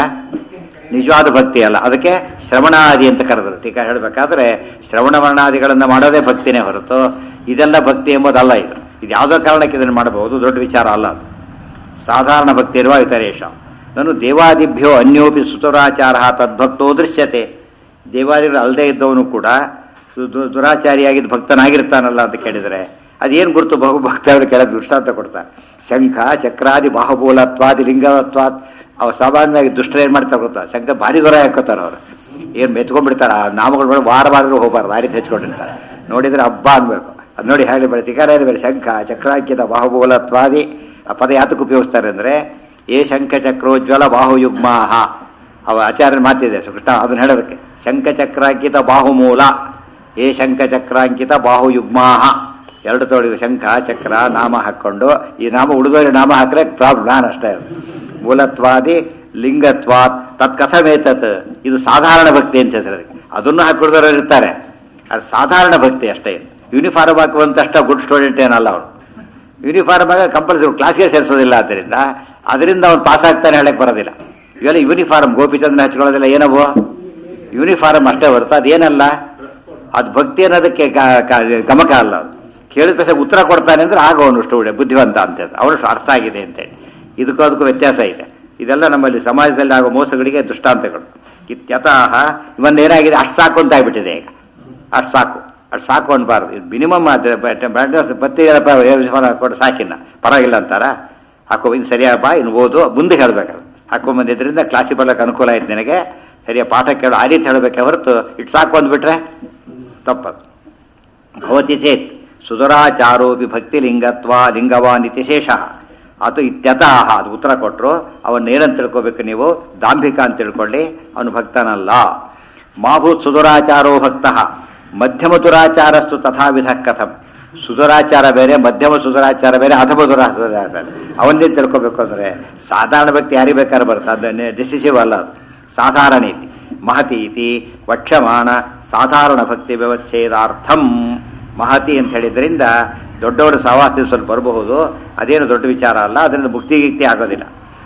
ನಿಜವಾದ ಭಕ್ತಿ ಅಲ್ಲ. ಅದಕ್ಕೆ ಶ್ರವಣಾದಿ ಅಂತ ಕರೆದ್ರು. ಟೀಕಾ ಹೇಳಬೇಕಾದ್ರೆ ಶ್ರವಣ ವರ್ಣಾದಿಗಳನ್ನು ಮಾಡೋದೇ ಭಕ್ತಿನೇ ಹೊರತು ಇದೆಲ್ಲ ಭಕ್ತಿ ಎಂಬುದಲ್ಲ. ಇದು ಇದು ಯಾವುದೋ ಕಾರಣಕ್ಕೆ ಇದನ್ನು ಮಾಡಬಹುದು, ದೊಡ್ಡ ವಿಚಾರ ಅಲ್ಲ ಅದು. ಸಾಧಾರಣ ಭಕ್ತಿ ಇರುವ ಇತರೇಶ ನಾನು ದೇವಾದಿಭ್ಯೋ ಅನ್ಯೋಪಿ ಸುತುರಾಚಾರ ತದ್ಭಕ್ತೋ ದೃಶ್ಯತೆ. ದೇವಾದಿಗಳು ಅಲ್ಲದೆ ಇದ್ದವನು ಕೂಡ ದು- ದುರಾಚಾರಿಯಾಗಿದ್ದ ಭಕ್ತನಾಗಿರ್ತಾನಲ್ಲ ಅಂತ ಕೇಳಿದರೆ ಅದೇನು ಗುರುತು? ಬಹು ಭಕ್ತರು ಕೆಳಗೆ ದೃಷ್ಟಾಂತ ಕೊಡ್ತಾರೆ. ಶಂಖ ಚಕ್ರಾದಿ ಬಾಹುಬೂಲತ್ವಾದಿ ಲಿಂಗವತ್ವಾತ್. ಅವ್ರು ಸಾಮಾನ್ಯವಾಗಿ ದುಷ್ಟರು ಏನು ಮಾಡ್ತಾರೆ ಗೊತ್ತಾ? ಶಂಖ ಭಾರಿ ದೂರ ಹಾಕೋತಾರೆ ಅವರು, ಏನು ಮೆತ್ಕೊಂಡ್ಬಿಡ್ತಾರೆ. ಆ ನಾಮಗಳು ಬೇಡ, ವಾರ ಬಾರರು ಹೋಗಬಾರ್ದು, ಆ ರೀತಿ ಹೆಚ್ಕೊಂಡಿರ್ತಾರೆ. ನೋಡಿದರೆ ಹಬ್ಬ ಅನ್ಬೇಕು. ಅದು ನೋಡಿ ಹೇಳಿ ಬೇಡ, ತಿಕಾರ ಬೇರೆ. ಶಂಖ ಚಕ್ರಾಂಕಿತ ಬಾಹುಬೂಲತ್ವಾದಿ ಆ ಪದ ಯಾತಕ್ಕೆ ಉಪಯೋಗಿಸ್ತಾರೆ ಅಂದರೆ, ಏ ಶಂಖ ಚಕ್ರೋಜ್ವಲ ಬಾಹುಯುಗ್ಮಾಹ ಅವ ಆಚಾರ್ಯನ ಮಾತಿದೆ ಕೃಷ್ಣ ಅದನ್ನು ಹೇಳೋದಕ್ಕೆ. ಶಂಖ ಚಕ್ರಾಂಕಿತ ಬಾಹುಮೂಲ, ಏ ಶಂಖ ಚಕ್ರಾಂಕಿತ ಬಾಹುಯುಗ್ಮಾಹ. ಎರಡು ತೋಳಿಗೆ ಶಂಖ ಚಕ್ರ ನಾಮ ಹಾಕ್ಕೊಂಡು, ಈ ನಾಮ ಉಳಿದೋರಿ ನಾಮ ಹಾಕಿದ್ರೆ ಪ್ರಾಬ್ಲಮ್ ನಾನು ಅಷ್ಟೇ. ಮೂಲತ್ವಾದಿ ಲಿಂಗತ್ವಾತ್ ತತ್ಕಥಮೇತತ್. ಇದು ಸಾಧಾರಣ ಭಕ್ತಿ ಅಂತ ಹೆಸರು. ಅದನ್ನು ಹಾಕಿಡಿದವರು ಇರ್ತಾರೆ, ಅದು ಸಾಧಾರಣ ಭಕ್ತಿ ಅಷ್ಟೇ. ಯೂನಿಫಾರ್ಮ್ ಹಾಕುವಂತಷ್ಟ ಗುಡ್ ಸ್ಟೂಡೆಂಟ್ ಏನಲ್ಲ ಅವನು. ಯೂನಿಫಾರ್ಮ್ ಆಗ ಕಂಪಲ್ಸರಿ ಕ್ಲಾಸ್ಗೆ ಸೇರಿಸೋದಿಲ್ಲ. ಆದ್ದರಿಂದ ಅದರಿಂದ ಅವನು ಪಾಸ್ ಆಗ್ತಾನೆ ಹೇಳಕ್ಕೆ ಬರೋದಿಲ್ಲ. ಇವೆಲ್ಲ ಯೂನಿಫಾರ್ಮ್ ಗೋಪಿಚಂದ್ರನ ಹಚ್ಕೊಳ್ಳೋದಿಲ್ಲ, ಏನವೋ ಯೂನಿಫಾರ್ಮ್ ಅಷ್ಟೇ ಹೊರತು ಅದೇನಲ್ಲ, ಅದು ಭಕ್ತಿ ಅನ್ನೋದಕ್ಕೆ ಗಮಕ ಅಲ್ಲ. ಅದು ಕೇಳಿದ ತಕ್ಷಣ ಉತ್ತರ ಕೊಡ್ತಾನೆ ಅಂದ್ರೆ ಆಗ ಅವನು ಸ್ಟೂಡೆಂಟ್ ಬುದ್ಧಿವಂತ ಅಂತ ಅವನು ಅರ್ಥ ಆಗಿದೆ ಅಂತೇಳಿ. ಇದಕ್ಕೂ ಅದಕ್ಕೂ ವ್ಯತ್ಯಾಸ ಇದೆ. ಇದೆಲ್ಲ ನಮ್ಮಲ್ಲಿ ಸಮಾಜದಲ್ಲಿ ಆಗೋ ಮೋಸಗಳಿಗೆ ದೃಷ್ಟಾಂತಗಳು. ಇತ್ಯತಃ ಇವನ್ ಏನಾಗಿದೆ, ಅಷ್ಟು ಸಾಕು ಅಂತ ಆಗ್ಬಿಟ್ಟಿದೆ ಈಗ. ಅಷ್ಟು ಸಾಕು ಅಷ್ಟು ಸಾಕು ಅನ್ಬಾರ್ದು. ಇದು ಮಿನಿಮಮ್ ಬತ್ತಿ ಕೊಟ್ಟು ಸಾಕಿನ್ನ ಪರವಾಗಿಲ್ಲ ಅಂತಾರ. ಹಾಕೋ ಇನ್ನು ಸರಿಯಪ್ಪ, ಇನ್ನು ಓದು ಮುಂದೆ ಹೇಳ್ಬೇಕಲ್ಲ. ಹಾಕೊಂಬಂದಿದ್ರಿಂದ ಕ್ಲಾಸಿಗೆ ಬರ್ಲಿಕ್ಕೆ ಅನುಕೂಲ ಆಯ್ತು ನಿನಗೆ, ಸರಿಯಾಗಿ ಪಾಠ ಕೇಳೋ ಆ ರೀತಿ ಹೇಳಬೇಕೆ ಹೊರತು ಇಟ್ಟು ಸಾಕು ಅಂದ್ಬಿಟ್ರೆ ತಪ್ಪದು. ಭವತಿ ಚೇತ್ ಸುಧುರಾಚಾರೋಪಿ ಭಕ್ತಿ ಲಿಂಗತ್ವ ಲಿಂಗವಾನ್ ಇತಿ ಶೇಷ ಅದು ಇತ್ಯತಃ. ಅದು ಉತ್ತರ ಕೊಟ್ಟರು. ಅವನ್ನ ಏನಂತ ತಿಳ್ಕೊಬೇಕು ನೀವು? ದಾಂಭಿಕ ಅಂತ ತಿಳ್ಕೊಳ್ಳಿ, ಅವನು ಭಕ್ತನಲ್ಲ. ಮಾಭೂತ್ ಸುಧುರಾಚಾರೋ ಭಕ್ತ ಮಧ್ಯಮ ದುರಾಚಾರಸ್ತು ತಥಾವಿಧ ಕಥಂ. ಸುಧುರಾಚಾರ ಬೇರೆ, ಮಧ್ಯಮ ಸುಧುರಾಚಾರ ಬೇರೆ, ಅಧಮ ದುರಾಚಾರ ಬೇರೆ. ಅವನ್ನೇ ತಿಳ್ಕೊಬೇಕು ಅಂದರೆ ಸಾಧಾರಣ ಭಕ್ತಿ ಯಾರಿಗೆ ಬೇಕಾದ್ರೆ ಬರುತ್ತೆ, ಅದನ್ನೇ ಡಿಸಿಸಿವ್ ಅಲ್ಲ. ಸಾಧಾರಣ ಇತಿ ಮಹತಿ ಇತಿ ವಕ್ಷಮಾಣ ಸಾಧಾರಣ ಭಕ್ತಿ ವ್ಯವಚ್ಛೇದಾರ್ಥಂ. ಮಹತಿ ಅಂತ ಹೇಳಿದ್ರಿಂದ ದೊಡ್ಡವರ ಸಹವಾಸ ಸ್ವಲ್ಪ ಬರಬಹುದು, ಅದೇನು ದೊಡ್ಡ ವಿಚಾರ ಅಲ್ಲ, ಅದರಿಂದ ಮುಕ್ತಿ ಗಿಕ್ತಿ ಆಗೋದಿಲ್ಲ.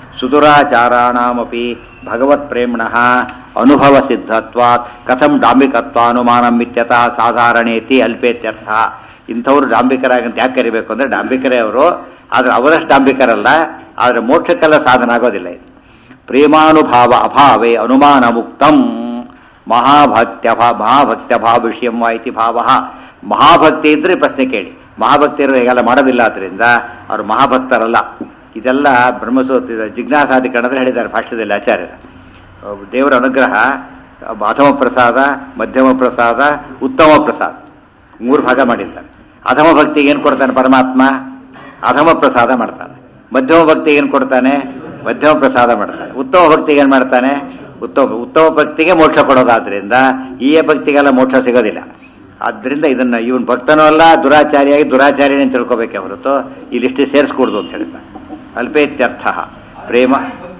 ಸುಧುರಾಚಾರಾಣಮಪಿ ಭಗವತ್ ಪ್ರೇಮ್ಣಃ ಅನುಭವ ಸಿದ್ಧತ್ವಾತ್ ಕಥಂ ಡಾಂಬಿಕತ್ವಾನುಮಾನಂ ಇತ್ಯತಃ ಸಾಧಾರಣೇತಿ ಅಲ್ಪೇತ್ಯರ್ಥ. ಇಂಥವ್ರು ಡಾಂಬಿಕರಾಗಂತ ಯಾಕೆ ಕರಿಬೇಕು ಅಂದರೆ ಡಾಂಬಿಕರೇ ಅವರು, ಆದರೆ ಅವರಷ್ಟು ಡಾಂಬಿಕರಲ್ಲ, ಆದರೆ ಮೋಕ್ಷಕ್ಕೆಲ್ಲ ಸಾಧನ ಆಗೋದಿಲ್ಲ. ಇದು ಪ್ರೇಮಾನುಭಾವ ಅಭಾವೇ ಅನುಮಾನ ಮುಕ್ತಂ ಮಹಾಭಕ್ತ್ಯಭಾ ಮಹಾಭಕ್ತ್ಯಭಾವ ವಿಷಯಂ ವಾ ಇತಿ ಭಾವ. ಮಹಾಭಕ್ತಿ ಇದ್ರೆ ಪ್ರಶ್ನೆ ಕೇಳಿ. ಮಹಾಭಕ್ತಿಯರು ಹೇಗೆಲ್ಲ ಮಾಡೋದಿಲ್ಲ, ಆದ್ದರಿಂದ ಅವರು ಮಹಾಭಕ್ತರಲ್ಲ. ಇದೆಲ್ಲ ಬ್ರಹ್ಮಸೂತ್ರ ಜಿಜ್ಞಾಸಾಧಿಕರಣದಲ್ಲಿ ಹೇಳಿದ್ದಾರೆ ಭಾಷ್ಯದಲ್ಲಿ ಆಚಾರ್ಯರು. ದೇವರ ಅನುಗ್ರಹ ಅಧಮ ಪ್ರಸಾದ, ಮಧ್ಯಮ ಪ್ರಸಾದ, ಉತ್ತಮ ಪ್ರಸಾದ, ಮೂರು ಭಾಗ ಮಾಡಿದ್ದಾರೆ. ಅಧಮ ಭಕ್ತಿಗೆ ಏನು ಕೊಡ್ತಾನೆ ಪರಮಾತ್ಮ? ಅಧಮ ಪ್ರಸಾದ ಮಾಡ್ತಾನೆ. ಮಧ್ಯಮ ಭಕ್ತಿಗೆ ಏನು ಕೊಡ್ತಾನೆ? ಮಧ್ಯಮ ಪ್ರಸಾದ ಮಾಡ್ತಾನೆ. ಉತ್ತಮ ಭಕ್ತಿಗೆ ಏನು ಮಾಡ್ತಾನೆ? ಉತ್ತಮ ಉತ್ತಮ ಭಕ್ತಿಗೆ ಮೋಕ್ಷ ಕೊಡೋದಾದ್ರಿಂದ ಈ ಭಕ್ತಿಗೆಲ್ಲ ಮೋಕ್ಷ ಸಿಗೋದಿಲ್ಲ. ಆದ್ದರಿಂದ ಇದನ್ನು ಇವನ್ ಭಕ್ತನೂ ಅಲ್ಲ, ದುರಾಚಾರಿಯಾಗಿ ದುರಾಚಾರ್ಯನೇ ತಿಳ್ಕೊಬೇಕೆ ಹೊರತು ಈ ಲಿಸ್ಟಿಗೆ ಸೇರಿಸ್ಕೊಡ್ದು ಅಂತ ಹೇಳ್ತಾರೆ. ಅಲ್ಪೇತ್ಯರ್ಥ ಪ್ರೇಮ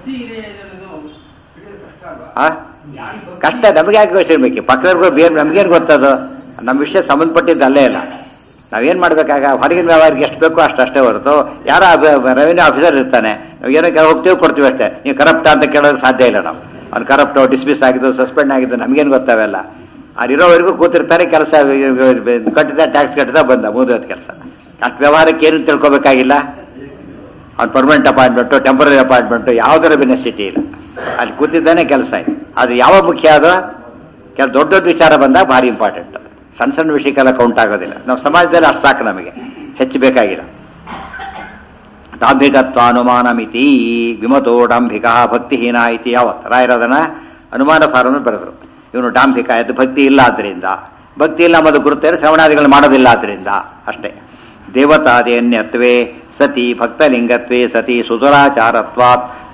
ಆ ಕಷ್ಟ ನಮಗೆ ಯಾಕೆ ಗೊತ್ತಿರ್ಬೇಕು? ಪಕ್ಕದವ್ರಿಗೂ ಬೇರೆ ನಮಗೇನು ಗೊತ್ತದು? ನಮ್ಮ ವಿಷಯ ಸಂಬಂಧಪಟ್ಟಿದ್ದು ಅಲ್ಲೇ ಇಲ್ಲ. ನಾವೇನು ಮಾಡಬೇಕಾಗ ಹೊರಗಿನ ವ್ಯವಹಾರಕ್ಕೆ ಎಷ್ಟು ಬೇಕೋ ಅಷ್ಟು ಅಷ್ಟೇ ಹೊರತು ಯಾರೋ ರೆವಿನ್ಯೂ ಆಫೀಸರ್ ಇರ್ತಾನೆ, ನಾವು ಏನೋ ಹೋಗ್ತೀವಿ ಕೊಡ್ತೀವಿ ಅಷ್ಟೇ. ನೀವು ಕರಪ್ಟ ಅಂತ ಕೇಳೋದು ಸಾಧ್ಯ ಇಲ್ಲ. ನಾವು ಅವ್ನು ಕರಪ್ಟು ಡಿಸ್ಮಿಸ್ ಆಗಿದ್ದು ಸಸ್ಪೆಂಡ್ ಆಗಿದ್ದು ನಮಗೇನು ಗೊತ್ತಾವೆಲ್ಲ. ಅಲ್ಲಿರೋವರೆಗೂ ಕೂತಿರ್ತಾರೆ, ಕೆಲಸ ಕಟ್ಟಿದ ಟ್ಯಾಕ್ಸ್ ಕಟ್ಟಿದ ಬಂದ ಮೂದೋದು ಕೆಲಸ. ಅಷ್ಟು ವ್ಯವಹಾರಕ್ಕೆ ಏನು ತಿಳ್ಕೊಬೇಕಾಗಿಲ್ಲ. ಅವ್ನು ಪರ್ಮನೆಂಟ್ ಅಪಾಯಿಂಟ್ಮೆಂಟು ಟೆಂಪರರಿ ಅಪಾಯಿಂಟ್ಮೆಂಟು ಯಾವುದರ ಬೆನಿಫಿಟಿ ಇಲ್ಲ, ಅಲ್ಲಿ ಕೂತಿದ್ದಾನೆ ಕೆಲಸ ಆಯ್ತು. ಅದು ಯಾವ ಮುಖ್ಯ? ಅದು ಕೆಲ ದೊಡ್ಡ ದೊಡ್ಡ ವಿಚಾರ ಬಂದಾಗ ಭಾರಿ ಇಂಪಾರ್ಟೆಂಟ್. ಸಣ್ಣ ಸಣ್ಣ ವಿಷಯಕ್ಕೆಲ್ಲ ಕೌಂಟ್ ಆಗೋದಿಲ್ಲ. ನಮ್ಮ ಸಮಾಜದಲ್ಲಿ ಅಷ್ಟು ಸಾಕು, ನಮಗೆ ಹೆಚ್ಚು ಬೇಕಾಗಿಲ್ಲ. ಡಾಂಭಿಕತ್ವ ಅನುಮಾನ ಮಿತಿ ವಿಮತೋ ಡಾಂಭಿಕ ಭಕ್ತಿಹೀನ ಇತಿ ಯಾವತ್ತು ರಾಯರದನ ಅನುಮಾನ ಫಾರನ್ನು ಬರೆದರು. ಇವನು ಡಾಂಭಿಕ, ಅದು ಭಕ್ತಿ ಇಲ್ಲ ಆದ್ದರಿಂದ, ಭಕ್ತಿ ಇಲ್ಲ ಅನ್ನೋದು ಗುರುತೇನು ಶ್ರವಣಾದಿಗಳು ಮಾಡೋದಿಲ್ಲ ಆದ್ದರಿಂದ ಅಷ್ಟೇ. ದೇವತಾದೇನ್ಯತ್ವೇ ಸತಿ ಭಕ್ತಲಿಂಗತ್ವೇ ಸತಿ ಸುಧುರಾಚಾರತ್ವಾತ್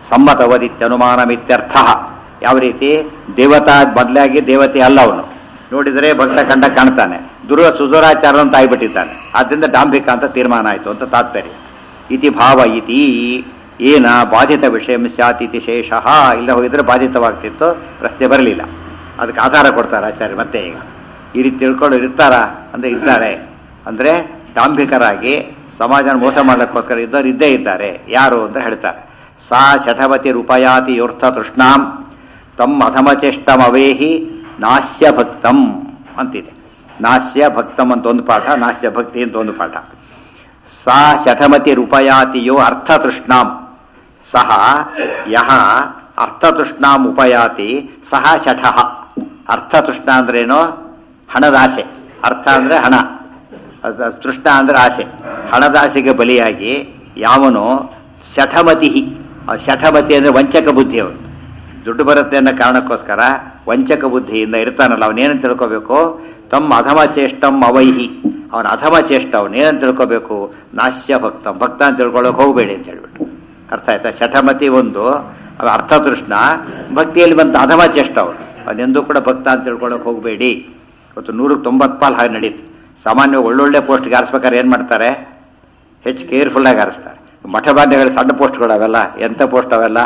ಸಮ್ಮತವದಿತ್ಯನುಮಾನಮಿತ್ಯರ್ಥ. ಯಾವ ರೀತಿ ದೇವತಾ ಬದಲಾಗಿ ದೇವತೆ ಅಲ್ಲ ಅವನು, ನೋಡಿದರೆ ಭಕ್ತ ಕಂಡ ಕಾಣ್ತಾನೆ, ದುರ ಸುದುರಾಚಾರ ಅಂತ ಆಗಿಬಿಟ್ಟಿದ್ದಾನೆ, ಆದ್ದರಿಂದ ಡಾಂಬಿಕ ಅಂತ ತೀರ್ಮಾನ ಆಯಿತು ಅಂತ ತಾತ್ಪರ್ಯ. ಇತಿ ಭಾವ ಇತಿ ಏನ ಬಾಧಿತ ವಿಷಯ ಸ್ಯಾತ್ ಇತಿ ಶೇಷ. ಇಲ್ಲ ಹೋಗಿದ್ರೆ ಬಾಧಿತವಾಗ್ತಿತ್ತು, ಪ್ರಶ್ನೆ ಬರಲಿಲ್ಲ. ಅದಕ್ಕೆ ಆಧಾರ ಕೊಡ್ತಾರೆ ಆಚಾರ್ಯ. ಮತ್ತೆ ಈಗ ಈ ರೀತಿ ತಿಳ್ಕೊಂಡು ಇರ್ತಾರ ಅಂದರೆ ಇದ್ದಾರೆ, ಅಂದರೆ ಡಾಂಬಿಕರಾಗಿ ಸಮಾಜನ ಮೋಸ ಮಾಡಲಿಕ್ಕೋಸ್ಕರ ಇದ್ದವ್ರು ಇದ್ದೇ ಇದ್ದಾರೆ. ಯಾರು ಅಂತ ಹೇಳ್ತಾರೆ. ಸಾ ಶಠವತಿ ರೂಪಯಾತಿ ಯೋರ್ಥ ತೃಷ್ಣಾಂ ತಮ್ಮ ಅಧಮಚೇಷ್ಟಂ ಅವೇಹಿ ನಾಸ್ಯ ಭಕ್ತಂ ಅಂತಿದೆ. ನಾಸ್ಯ ಭಕ್ತಂ ಅಂತ ಒಂದು ಪಾಠ, ನಾಸ್ಯ ಭಕ್ತಿ ಅಂತ ಒಂದು ಪಾಠ. ಸಾ ಶಠಮತಿ ರೂಪಯಾತಿಯೋ ಅರ್ಥ ತೃಷ್ಣಾಂ ಸಹ ಯಹ ಅರ್ಥತೃಷ್ಣಾಂ ಉಪಯಾತಿ ಸಹ ಶಠಃ. ಅರ್ಥತೃಷ್ಣ ಅಂದ್ರೇನು? ಹಣದಾಸೆ. ಅರ್ಥ ಅಂದರೆ ಹಣ, ತೃಷ್ಣ ಅಂದರೆ ಆಸೆ. ಹಣದಾಸೆಗೆ ಬಲಿಯಾಗಿ ಯಾವನು ಶಠಮತಿ, ಶಠಮತಿ ಅಂದರೆ ವಂಚಕ ಬುದ್ಧಿಯವನು, ದುಡ್ಡು ಬರುತ್ತೆ ಅನ್ನೋ ಕಾರಣಕ್ಕೋಸ್ಕರ ವಂಚಕ ಬುದ್ಧಿಯಿಂದ ಇರ್ತಾನಲ್ಲ, ಅವನೇನಂತ ತಿಳ್ಕೋಬೇಕು? ತಮ್ಮ ಅಧಮ ಚೇಷ್ಟಂ ಅವೈಹಿ, ಅವನ ಅಧಮ ಚೇಷ್ಟ, ಅವನೇನಂತ ತಿಳ್ಕೋಬೇಕು? ನಾಸ್ಯ ಭಕ್ತ, ಭಕ್ತ ಅಂತ ತಿಳ್ಕೊಳ್ಳೋಕೆ ಹೋಗಬೇಡಿ ಅಂತ ಹೇಳ್ಬಿಟ್ಟು. ಅರ್ಥ ಆಯ್ತಾ? ಶಠಮತಿ ಒಂದು ಅರ್ಥತೃಷ್ಣ, ಭಕ್ತಿಯಲ್ಲಿ ಬಂತ ಅಧಮ ಚೇಷ್ಟ ಅವನು, ಅವನೆಂದೂ ಕೂಡ ಭಕ್ತ ಅಂತ ತಿಳ್ಕೊಳ್ಳೋಕೆ ಹೋಗಬೇಡಿ. ಇವತ್ತು ನೂರಕ್ಕೆ ತೊಂಬತ್ತು ಪಾಲು ಹಾಗೆ ನಡೀತು. ಸಾಮಾನ್ಯವಾಗಿ ಒಳ್ಳೊಳ್ಳೆ ಪೋಸ್ಟ್ಗೆ ಆರಿಸ್ಬೇಕಾದ್ರೆ ಏನು ಮಾಡ್ತಾರೆ? ಹೆಚ್ಚು ಕೇರ್ಫುಲ್ಲಾಗಿ ಆರಿಸ್ತಾರೆ. ಮಠಬಾಧ್ಯಗಳು ಸಣ್ಣ ಪೋಸ್ಟ್ಗಳು ಅವೆಲ್ಲ ಎಂಥ ಪೋಸ್ಟ್ ಅವೆಲ್ಲ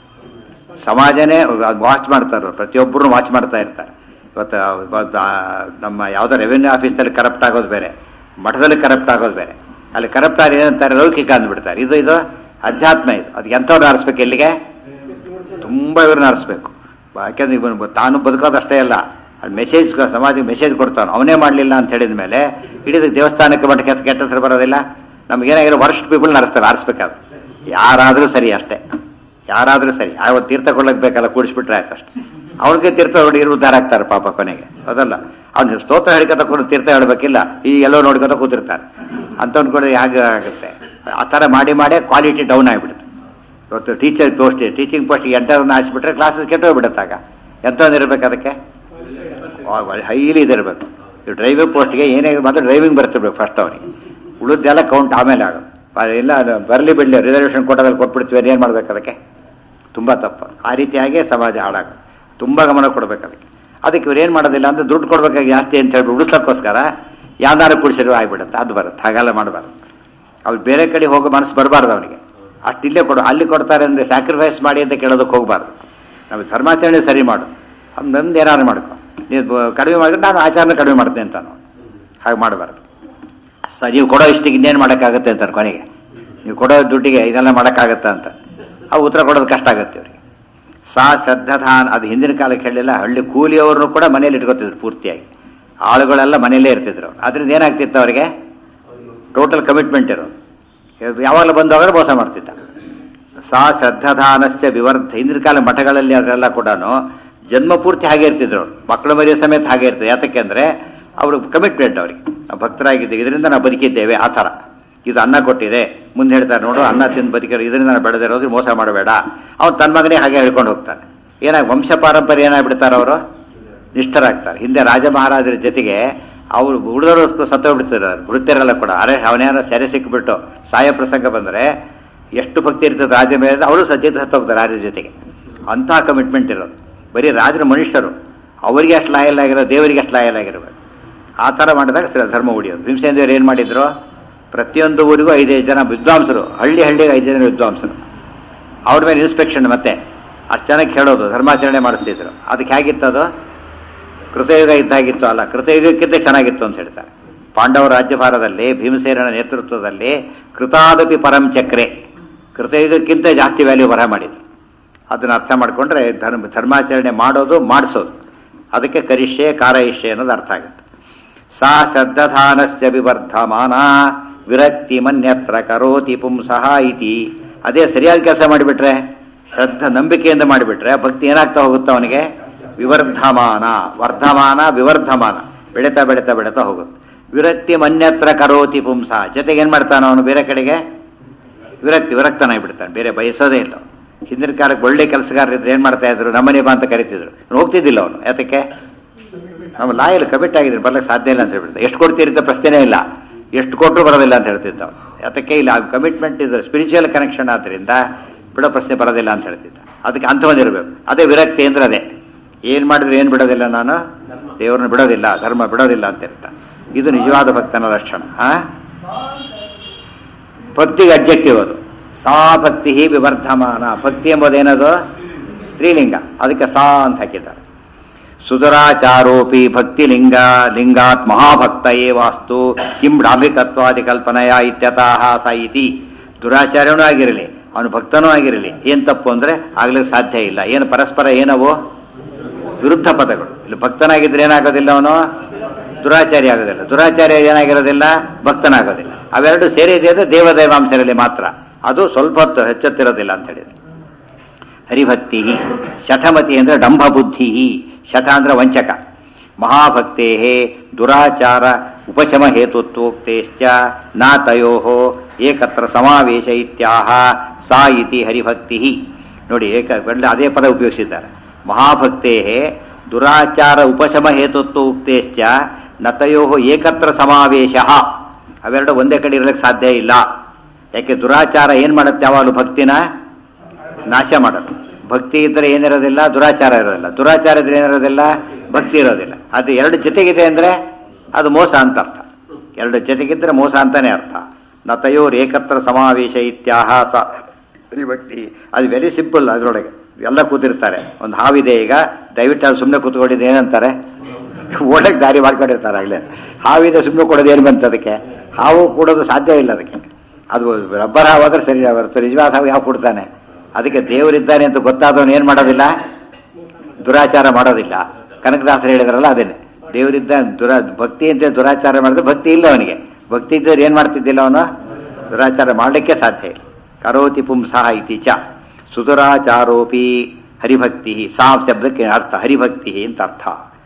ಸಮಾಜನೇ ವಾಚ್ ಮಾಡ್ತಾರೆ, ಪ್ರತಿಯೊಬ್ಬರು ವಾಚ್ ಮಾಡ್ತಾ ಇರ್ತಾರೆ. ಇವತ್ತು ನಮ್ಮ ಯಾವುದೋ ರೆವೆನ್ಯೂ ಆಫೀಸಲ್ಲಿ ಕರಪ್ಟ್ ಆಗೋದು ಬೇರೆ, ಮಠದಲ್ಲಿ ಕರಪ್ಟ್ ಆಗೋದು ಬೇರೆ. ಅಲ್ಲಿ ಕರಪ್ಟ್ ಆಗಿ ಏನಂತಾರೆ? ಲೌಕಿಕ ಅಂದ್ಬಿಡ್ತಾರೆ. ಇದು ಇದು ಅಧ್ಯಾತ್ಮ. ಇದು ಅದಕ್ಕೆ ಎಂಥವ್ರು ಆರಿಸ್ಬೇಕು? ಎಲ್ಲಿಗೆ? ತುಂಬ ಇವ್ರನ್ನ ಆರಿಸ್ಬೇಕು. ಯಾಕೆಂದ್ರೆ ಇವನು ತಾನು ಬದುಕೋದಷ್ಟೇ ಅಲ್ಲ, ಅದು ಮೆಸೇಜ್ ಸಮಾಜಕ್ಕೆ ಮೆಸೇಜ್ ಕೊಡ್ತಾನೆ. ಅವನೇ ಮಾಡಲಿಲ್ಲ ಅಂತ ಹೇಳಿದ ಮೇಲೆ ಇಡೀ ದೇವಸ್ಥಾನಕ್ಕೆ ಮಠಕ್ಕೆ ಕೆಟ್ಟ ಹೆಸರು ಬರೋದಿಲ್ಲ. ನಮಗೇನಾಗಿರೋ ವರ್ಸ್ಟ್ ಪೀಪಲ್ ಆರಿಸ್ತಾರೆ, ಆರಿಸ್ಬೇಕಾದ್ರೆ ಯಾರಾದರೂ ಸರಿ ಅಷ್ಟೇ, ಯಾರಾದರೂ ಸರಿ. ಅವತ್ತು ತೀರ್ಥ ಕೊಡ್ಲಿಕ್ಕೆ ಬೇಕಲ್ಲ, ಕೂಡಿಸ್ಬಿಟ್ರೆ ಆಯ್ತು ಅಷ್ಟೇ. ಅವ್ರಿಗೆ ತೀರ್ಥ ಹೊಡಿ ಉದ್ಧಾರ ಆಗ್ತಾರೆ ಪಾಪ ಕೊನೆಗೆ, ಅದಲ್ಲ. ಅವ್ನು ಸ್ತೋತ್ರ ಹಿಡ್ಕೊತ ಕೂಡ ತೀರ್ಥ ಹೇಳಬೇಕಿಲ್ಲ, ಈ ಎಲ್ಲೋ ನೋಡ್ಕೊತ ಕೂತಿರ್ತಾರೆ. ಅಂಥವ್ನು ಕೂಡ ಹೇಗೆ ಆಗುತ್ತೆ? ಆ ಥರ ಮಾಡಿ ಮಾಡೇ ಕ್ವಾಲಿಟಿ ಡೌನ್ ಆಗಿಬಿಡುತ್ತೆ. ಇವತ್ತು ಟೀಚರ್ ಪೋಸ್ಟ್, ಟೀಚಿಂಗ್ ಪೋಸ್ಟ್ಗೆ ಎಂಟರನ್ನು ಹಾಕ್ಸ್ಬಿಟ್ರೆ ಕ್ಲಾಸಸ್ ಕೆಟ್ಟೋಗ್ಬಿಡುತ್ತಾಗ. ಎಂಥವ್ನು ಇರಬೇಕು ಅದಕ್ಕೆ? ಹೈಲಿ ಇದಿರಬೇಕು. ಈ ಡ್ರೈವಿಂಗ್ ಪೋಸ್ಟ್ಗೆ ಏನೇ ಮಾತ್ರ ಡ್ರೈವಿಂಗ್ ಬರ್ತಿರ್ಬೇಕು ಫಸ್ಟ್ ಅವನಿಗೆ, ಉಳಿದೆಲ್ಲ ಕೌಂಟ್ ಆಮೇಲೆ ಆಗೋದು. ಇಲ್ಲ ಬರಲಿ ಬಿಡಲಿ, ರಿಸರ್ವೇಷನ್ ಕೊಟ್ಟೋದಲ್ಲಿ ಕೊಟ್ಬಿಡ್ತೀವಿ, ಏನು ಮಾಡ್ಬೇಕು ಅದಕ್ಕೆ? ತುಂಬ ತಪ್ಪು. ಆ ರೀತಿಯಾಗಿ ಸಮಾಜ ಹಾಳಾಗೋದು. ತುಂಬ ಗಮನ ಕೊಡಬೇಕು ಅದಕ್ಕೆ. ಅದಕ್ಕೆ ಇವ್ರು ಏನು ಮಾಡೋದಿಲ್ಲ ಅಂದರೆ ದುಡ್ಡು ಕೊಡ್ಬೇಕಾಗಿ ಜಾಸ್ತಿ ಅಂತ ಹೇಳ್ಬಿಟ್ಟು ಉಳಿಸೋಕ್ಕೋಸ್ಕರ ಯಾವ್ದಾರು ಕುಡಿಸಿರೋ ಆಗಿಬಿಡುತ್ತೆ. ಅದು ಬರುತ್ತೆ, ಹಾಗೆಲ್ಲ ಮಾಡಬಾರ್ದು. ಅವ್ರು ಬೇರೆ ಕಡೆ ಹೋಗೋ ಮನಸ್ಸು ಬರಬಾರ್ದು ಅವನಿಗೆ. ಅಷ್ಟು ಇಲ್ಲೇ ಕೊಡು, ಅಲ್ಲಿ ಕೊಡ್ತಾರೆ ಅಂದರೆ ಸ್ಯಾಕ್ರಿಫೈಸ್ ಮಾಡಿ ಅಂತ ಕೇಳೋದಕ್ಕೆ ಹೋಗಬಾರ್ದು. ನಮಗೆ ಧರ್ಮಾಚರಣೆ ಸರಿ ಮಾಡು, ಅದು ನಮ್ದು ಏನಾರು ಮಾಡ್ಕೊ, ನೀವು ಕಡಿಮೆ ಮಾಡಿದ್ರೆ ನಾನು ಆಚಾರನ ಕಡಿಮೆ ಮಾಡ್ತೇನೆ ಅಂತ ನಾವು ಹಾಗೆ ಮಾಡಬಾರ್ದು. ಸ ನೀವು ಕೊಡೋ ಇಷ್ಟಿಗೆ ಇನ್ನೇನು ಮಾಡೋಕ್ಕಾಗುತ್ತೆ ಅಂತಾರೆ ಕೊನೆಗೆ. ನೀವು ಕೊಡೋ ದುಡ್ಡಿಗೆ ಇದೆಲ್ಲ ಮಾಡೋಕ್ಕಾಗತ್ತಾ ಅಂತ ಅವು ಉತ್ತರ ಕೊಡೋದು ಕಷ್ಟ ಆಗುತ್ತೆ ಅವರಿಗೆ. ಸಾ ಶ್ರದ್ಧಾಧಾನ್, ಅದು ಹಿಂದಿನ ಕಾಲಕ್ಕೆ ಹೇಳಲಿಲ್ಲ. ಹಳ್ಳಿ ಕೂಲಿಯವ್ರನ್ನೂ ಕೂಡ ಮನೇಲಿ ಇಟ್ಕೊತಿದ್ರು ಪೂರ್ತಿಯಾಗಿ, ಆಳುಗಳೆಲ್ಲ ಮನೆಯಲ್ಲೇ ಇರ್ತಿದ್ರು. ಅದರಿಂದ ಏನಾಗ್ತಿತ್ತು ಅವರಿಗೆ? ಟೋಟಲ್ ಕಮಿಟ್ಮೆಂಟ್ ಇರೋದು. ಯಾವಾಗಲೂ ಬಂದವಾಗ ಮೋಸ ಮಾಡ್ತಿದ್ದ. ಸಾ ಶ್ರದ್ಧಾಧಾನಸ್ಯ ವಿವರ್ಧ. ಹಿಂದಿನ ಕಾಲ ಮಠಗಳಲ್ಲಿ ಅದರೆಲ್ಲ ಕೂಡ ಜನ್ಮ ಪೂರ್ತಿ ಹಾಗೆ ಇರ್ತಿದ್ರು. ಮಕ್ಕಳ ಮರಿಯ ಸಮೇತ ಹಾಗೆ ಇರ್ತದೆ. ಯಾತಕ್ಕೆ ಅಂದರೆ ಅವರು ಕಮಿಟ್ಮೆಂಟ್ ಅವರಿಗೆ. ನಾವು ಭಕ್ತರಾಗಿದ್ದೇವೆ, ಇದರಿಂದ ನಾವು ಬದುಕಿದ್ದೇವೆ, ಆ ಥರ. ಇದು ಅನ್ನ ಕೊಟ್ಟಿದೆ, ಮುಂದೆ ಹೇಳ್ತಾರೆ ನೋಡು, ಅನ್ನ ತಿಂದು ಬದುಕಿರೋ, ಇದರಿಂದ ನಾನು ಬೆಳೆದಿರೋದು, ಮೋಸ ಮಾಡಬೇಡ. ಅವ್ನು ತನ್ನ ಮಗನೇ ಹಾಗೆ ಹೇಳ್ಕೊಂಡು ಹೋಗ್ತಾನೆ. ಏನಾಗಿ ವಂಶ ಪಾರಂಪರ್ಯ ಏನಾಗ್ಬಿಡ್ತಾರೆ ಅವರು? ನಿಷ್ಠರಾಗ್ತಾರೆ. ಹಿಂದೆ ರಾಜ ಮಹಾರಾಜರ ಜೊತೆಗೆ ಅವರು ಉಳಿದವರು ಸತ್ತೋಗ್ಬಿಡ್ತಿದ್ದಾರೆ, ವೃತ್ತಿಯರೆಲ್ಲ ಕೂಡ. ಅರೆ ಅವನೇನೋ ಸೆರೆ ಸಿಕ್ಕಿಬಿಟ್ಟು ಸಾಯ ಪ್ರಸಂಗ ಬಂದರೆ ಎಷ್ಟು ಭಕ್ತಿ ಇರ್ತದೆ ರಾಜ ಮೇಲೆ, ಅವರು ಸಜ್ಜಿತ ಸತ್ತೋಗ್ತಾರೆ ರಾಜರ ಜೊತೆಗೆ. ಅಂಥ ಕಮಿಟ್ಮೆಂಟ್ ಇರೋದು. ಬರೀ ರಾಜರ ಮನುಷ್ಯರು, ಅವರಿಗೆ ಅಷ್ಟು ಲಾಯಲ್ ಆಗಿರೋ, ದೇವರಿಗೆ ಅಷ್ಟು ಲಾಯಲ್ ಆಗಿರ್ಬೇಕು. ಆ ಥರ ಮಾಡಿದಾಗ ಧರ್ಮ ಉಳಿಯೋದು. ಭೀಮಸೇನ ದೇವರು ಏನು ಮಾಡಿದ್ರು? ಪ್ರತಿಯೊಂದು ಊರಿಗೂ ಐದೈದು ಜನ ವಿದ್ವಾಂಸರು, ಹಳ್ಳಿ ಹಳ್ಳಿಗೆ ಐದು ಜನ ವಿದ್ವಾಂಸರು, ಅವ್ರ ಮೇಲೆ ಇನ್ಸ್ಪೆಕ್ಷನ್. ಮತ್ತೆ ಅಷ್ಟು ಜನಕ್ಕೆ ಹೇಳೋದು, ಧರ್ಮಾಚರಣೆ ಮಾಡಿಸ್ತಿದ್ರು. ಅದಕ್ಕೆ ಹೇಗಿತ್ತು ಅದು? ಕೃತಯುಗ ಇದ್ದಾಗಿತ್ತು ಅಲ್ಲ, ಕೃತಯುಗಕ್ಕಿಂತ ಚೆನ್ನಾಗಿತ್ತು ಅಂತ ಹೇಳ್ತಾರೆ. ಪಾಂಡವ ರಾಜ್ಯಭಾರದಲ್ಲಿ ಭೀಮಸೇನನ ನೇತೃತ್ವದಲ್ಲಿ ಕೃತಾದಪಿ ಪರಂ ಚಕ್ರೆ, ಕೃತಯುಗಕ್ಕಿಂತ ಜಾಸ್ತಿ ವ್ಯಾಲ್ಯೂ ಬರ ಮಾಡಿದ್ರು. ಅದನ್ನು ಅರ್ಥ ಮಾಡಿಕೊಂಡ್ರೆ ಧರ್ಮ ಧರ್ಮಾಚರಣೆ ಮಾಡೋದು, ಮಾಡಿಸೋದು, ಅದಕ್ಕೆ ಕರಿಷ್ಯೆ ಕಾರಯಿಷ್ಯೆ ಅನ್ನೋದು ಅರ್ಥ ಆಗುತ್ತೆ. ಸಾ ಶ್ರದ್ಧಾನಸ್ಯ ವಿವರ್ಧಮಾನ ವಿರಕ್ತಿ ಮನ್ಯತ್ರ ಕರೋತಿ ಪುಂಸಃ ಇತಿ. ಅದೇ ಸರಿಯಾದ ಕೆಲಸ ಮಾಡಿಬಿಟ್ರೆ, ಶ್ರದ್ಧಾ ನಂಬಿಕೆಯಿಂದ ಮಾಡಿಬಿಟ್ರೆ ಭಕ್ತಿ ಏನಾಗ್ತಾ ಹೋಗುತ್ತೋ ಅವನಿಗೆ? ವಿವರ್ಧಮಾನ, ವರ್ಧಮಾನ ವಿವರ್ಧಮಾನ, ಬೆಳೀತಾ ಬೆಳೀತಾ ಬೆಳೀತಾ ಹೋಗುತ್ತೆ. ವಿರಕ್ತಿ ಮನ್ಯತ್ರ ಕರೋತಿ ಪುಂಸ, ಜೊತೆಗೆ ಏನು ಮಾಡ್ತಾನೆ ಅವನು? ಬೇರೆ ಕಡೆಗೆ ವಿರಕ್ತಿ ವಿರಕ್ತನಾಗಿಬಿಡ್ತಾನೆ, ಬೇರೆ ಬಯಸೋದೇ ಇಲ್ಲ. ಹಿಂದಿನ ಕಾಲಕ್ಕೆ ಒಳ್ಳೆ ಕೆಲಸಗಾರರಿದ್ರು ಏನು ಮಾಡ್ತಾ ಇದ್ರು? ನಮ್ಮನೆ ಬಾ ಅಂತ ಕರಿತಿದ್ರು. ಹೋಗ್ತಿದ್ದಿಲ್ಲ ಅವನು. ಯಾತಕ್ಕೆ? ನಮ್ಮ ಲಾಯಲ್ ಕಮಿಟ್ ಆಗಿದ್ರು, ಬರ್ಲಿಕ್ಕೆ ಸಾಧ್ಯ ಇಲ್ಲ ಅಂತ ಹೇಳ್ಬಿಡ್ತಾರೆ. ಎಷ್ಟು ಕೊಡ್ತೀರಿದ್ದ ಪ್ರಶ್ನೆನೇ ಇಲ್ಲ, ಎಷ್ಟು ಕೊಟ್ಟರು ಬರೋದಿಲ್ಲ ಅಂತ ಹೇಳ್ತಿದ್ದ ಅವನು. ಯಾತಕ್ಕೆ? ಇಲ್ಲ, ಕಮಿಟ್ಮೆಂಟ್ ಇದು ಸ್ಪಿರಿಚುವಲ್ ಕನೆಕ್ಷನ್. ಆದ್ದರಿಂದ ಬಿಡೋ ಪ್ರಶ್ನೆ ಬರೋದಿಲ್ಲ ಅಂತ ಹೇಳ್ತಿದ್ದ. ಅದಕ್ಕೆ ಅಂಥವನಿರಬೇಕು. ಅದೇ ವಿರಕ್ತಿ ಅಂದ್ರೆ ಅದೇ, ಏನು ಮಾಡಿದ್ರೆ ಏನು ಬಿಡೋದಿಲ್ಲ, ನಾನು ದೇವ್ರನ್ನ ಬಿಡೋದಿಲ್ಲ, ಧರ್ಮ ಬಿಡೋದಿಲ್ಲ ಅಂತ ಹೇಳ್ತಾ. ಇದು ನಿಜವಾದ ಭಕ್ತನ ಲಕ್ಷಣ. ಆ ಭಕ್ತಿಗೆ ಅಬ್ಜೆಕ್ಟಿವ್ ಅದು. ಸಾ ಭಕ್ತಿ ವಿವರ್ಧಮಾನ. ಭಕ್ತಿ ಎಂಬುದೇನದು ಸ್ತ್ರೀಲಿಂಗ, ಅದಕ್ಕೆ ಸಾ ಅಂತ ಹಾಕಿದ್ದಾರೆ. ಸುಧರಾಚಾರೋಪಿ ಭಕ್ತಿ ಲಿಂಗ ಲಿಂಗಾತ್ ಮಹಾಭಕ್ತ ಏ ವಾಸ್ತು ಕಿಂ ಡಾಂಭಿಕತ್ವಾದಿ ಕಲ್ಪನೆಯ ಇತ್ಯತಃ ಸ ಇತಿ. ದುರಾಚಾರ್ಯನೂ ಆಗಿರಲಿ, ಅವನು ಭಕ್ತನೂ ಆಗಿರಲಿ, ಏನು ತಪ್ಪು ಅಂದರೆ ಆಗ್ಲಿಕ್ಕೆ ಸಾಧ್ಯ ಇಲ್ಲ. ಏನು ಪರಸ್ಪರ ಏನವು ವಿರುದ್ಧ ಪದಗಳು. ಇಲ್ಲಿ ಭಕ್ತನಾಗಿದ್ರೆ ಏನಾಗೋದಿಲ್ಲ, ಅವನು ದುರಾಚಾರ್ಯ ಆಗೋದಿಲ್ಲ, ದುರಾಚಾರ್ಯ ಏನಾಗಿರೋದಿಲ್ಲ, ಭಕ್ತನಾಗೋದಿಲ್ಲ. ಅವೆರಡು ಸೇರಿದೆ ಅಂದರೆ ದೇವದೈವಾಂಶರಲ್ಲಿ ಮಾತ್ರ, ಅದು ಸ್ವಲ್ಪ ಹೊತ್ತು ಹೆಚ್ಚುತ್ತಿರೋದಿಲ್ಲ ಅಂತ ಹೇಳಿದ್ರು. ಹರಿಭಕ್ತಿ ಶಠಮತಿ ಅಂದರೆ ಡಂಭಬುದ್ಧಿ, ಶಠ ಅಂದರೆ ವಂಚಕ. ಮಹಾಭಕ್ತೇ ದುರಾಚಾರ ಉಪಶಮ ಹೇತುತ್ವೋಕ್ತೇಶ್ಚ ನ ತಯೋ ಏಕತ್ರ ಸಮಾವೇಶ ಇತ್ಯಾಹ ಸಾ ಇತಿ ಹರಿಭಕ್ತಿ. ನೋಡಿ, ಏಕ ಅದೇ ಪದ ಉಪಯೋಗಿಸಿದ್ದಾರೆ. ಮಹಾಭಕ್ತೇ ದುರಾಚಾರ ಉಪಶಮ ಹೇತುತ್ವ ಉಕ್ತೇಶ್ಚ ನ ತಯೋ ಏಕತ್ರ ಸಮಾವೇಶ. ಅವೆರಡು ಒಂದೇ ಕಡೆ ಇರಲಿಕ್ಕೆ ಸಾಧ್ಯ ಇಲ್ಲ. ಯಾಕೆ ದುರಾಚಾರ ಏನು ಮಾಡುತ್ತೆ, ಯಾವಾಗಲೂ ಭಕ್ತಿನ ನಾಶ ಮಾಡುತ್ತೆ. ಭಕ್ತಿ ಇದ್ದರೆ ಏನಿರೋದಿಲ್ಲ, ದುರಾಚಾರ ಇರೋದಿಲ್ಲ. ದುರಾಚಾರ ಇದ್ರೆ ಏನಿರೋದಿಲ್ಲ, ಭಕ್ತಿ ಇರೋದಿಲ್ಲ. ಅದು ಎರಡು ಜೊತೆಗಿದೆ ಅಂದರೆ ಅದು ಮೋಸ ಅಂತ ಅರ್ಥ. ಎರಡು ಜೊತೆಗಿದ್ರೆ ಮೋಸ ಅಂತಾನೆ ಅರ್ಥ. ನತಯೋರ್ ಏಕತ್ರ ಸಮಾವೇಶ ಇತ್ಯಾಹ ಸ ಹರಿಭಕ್ತಿ. ಅದು ವೆರಿ ಸಿಂಪಲ್. ಅದರೊಳಗೆ ಎಲ್ಲ ಕೂತಿರ್ತಾರೆ. ಒಂದು ಹಾವಿದೆ, ಈಗ ದಯವಿಟ್ಟು ಅದು ಸುಮ್ಮನೆ ಕೂತ್ಕೊಂಡಿದ್ದು ಏನಂತಾರೆ, ಒಳಗೆ ದಾರಿ ಮಾಡ್ಕೊಂಡಿರ್ತಾರೆ. ಆಗಲೇ ಹಾವಿದೆ, ಸುಮ್ಮನೆ ಕೊಡೋದು ಏನು ಬಂತು ಅದಕ್ಕೆ? ಹಾವು ಕೂಡೋದು ಸಾಧ್ಯ ಇಲ್ಲ ಅದಕ್ಕೆ. ಅದು ರಬ್ಬರ್ ಹಾವು ಆದ್ರೆ ಸರಿ ಬರುತ್ತೆ, ನಿಜವಾದ ಹಾವು ಯಾವ ಕೊಡ್ತಾನೆ? ಅದಕ್ಕೆ ದೇವರಿದ್ದಾನೆ ಅಂತ ಗೊತ್ತಾದವನು ಏನು ಮಾಡೋದಿಲ್ಲ, ದುರಾಚಾರ ಮಾಡೋದಿಲ್ಲ. ಕನಕದಾಸರು ಹೇಳಿದ್ರಲ್ಲ ಅದೇನೆ, ದೇವರಿದ್ದ ದುರ ಭಕ್ತಿ ಅಂತ ದುರಾಚಾರ ಮಾಡಿದ್ರೆ ಭಕ್ತಿ ಇಲ್ಲ ಅವನಿಗೆ. ಭಕ್ತಿ ಇದ್ದರೆ ಏನು ಮಾಡ್ತಿದ್ದಿಲ್ಲ ಅವನು, ದುರಾಚಾರ ಮಾಡಲಿಕ್ಕೆ ಸಾಧ್ಯ ಇಲ್ಲ. ಕರೋತಿ ಪುಂಸಃ ಇತಿ ಚ ಸುದುರಾಚಾರೋಪಿ ಹರಿಭಕ್ತಿ. ಸಾ ಶಬ್ದಕ್ಕೆ ಅರ್ಥ ಹರಿಭಕ್ತಿ ಅಂತ ಅರ್ಥ.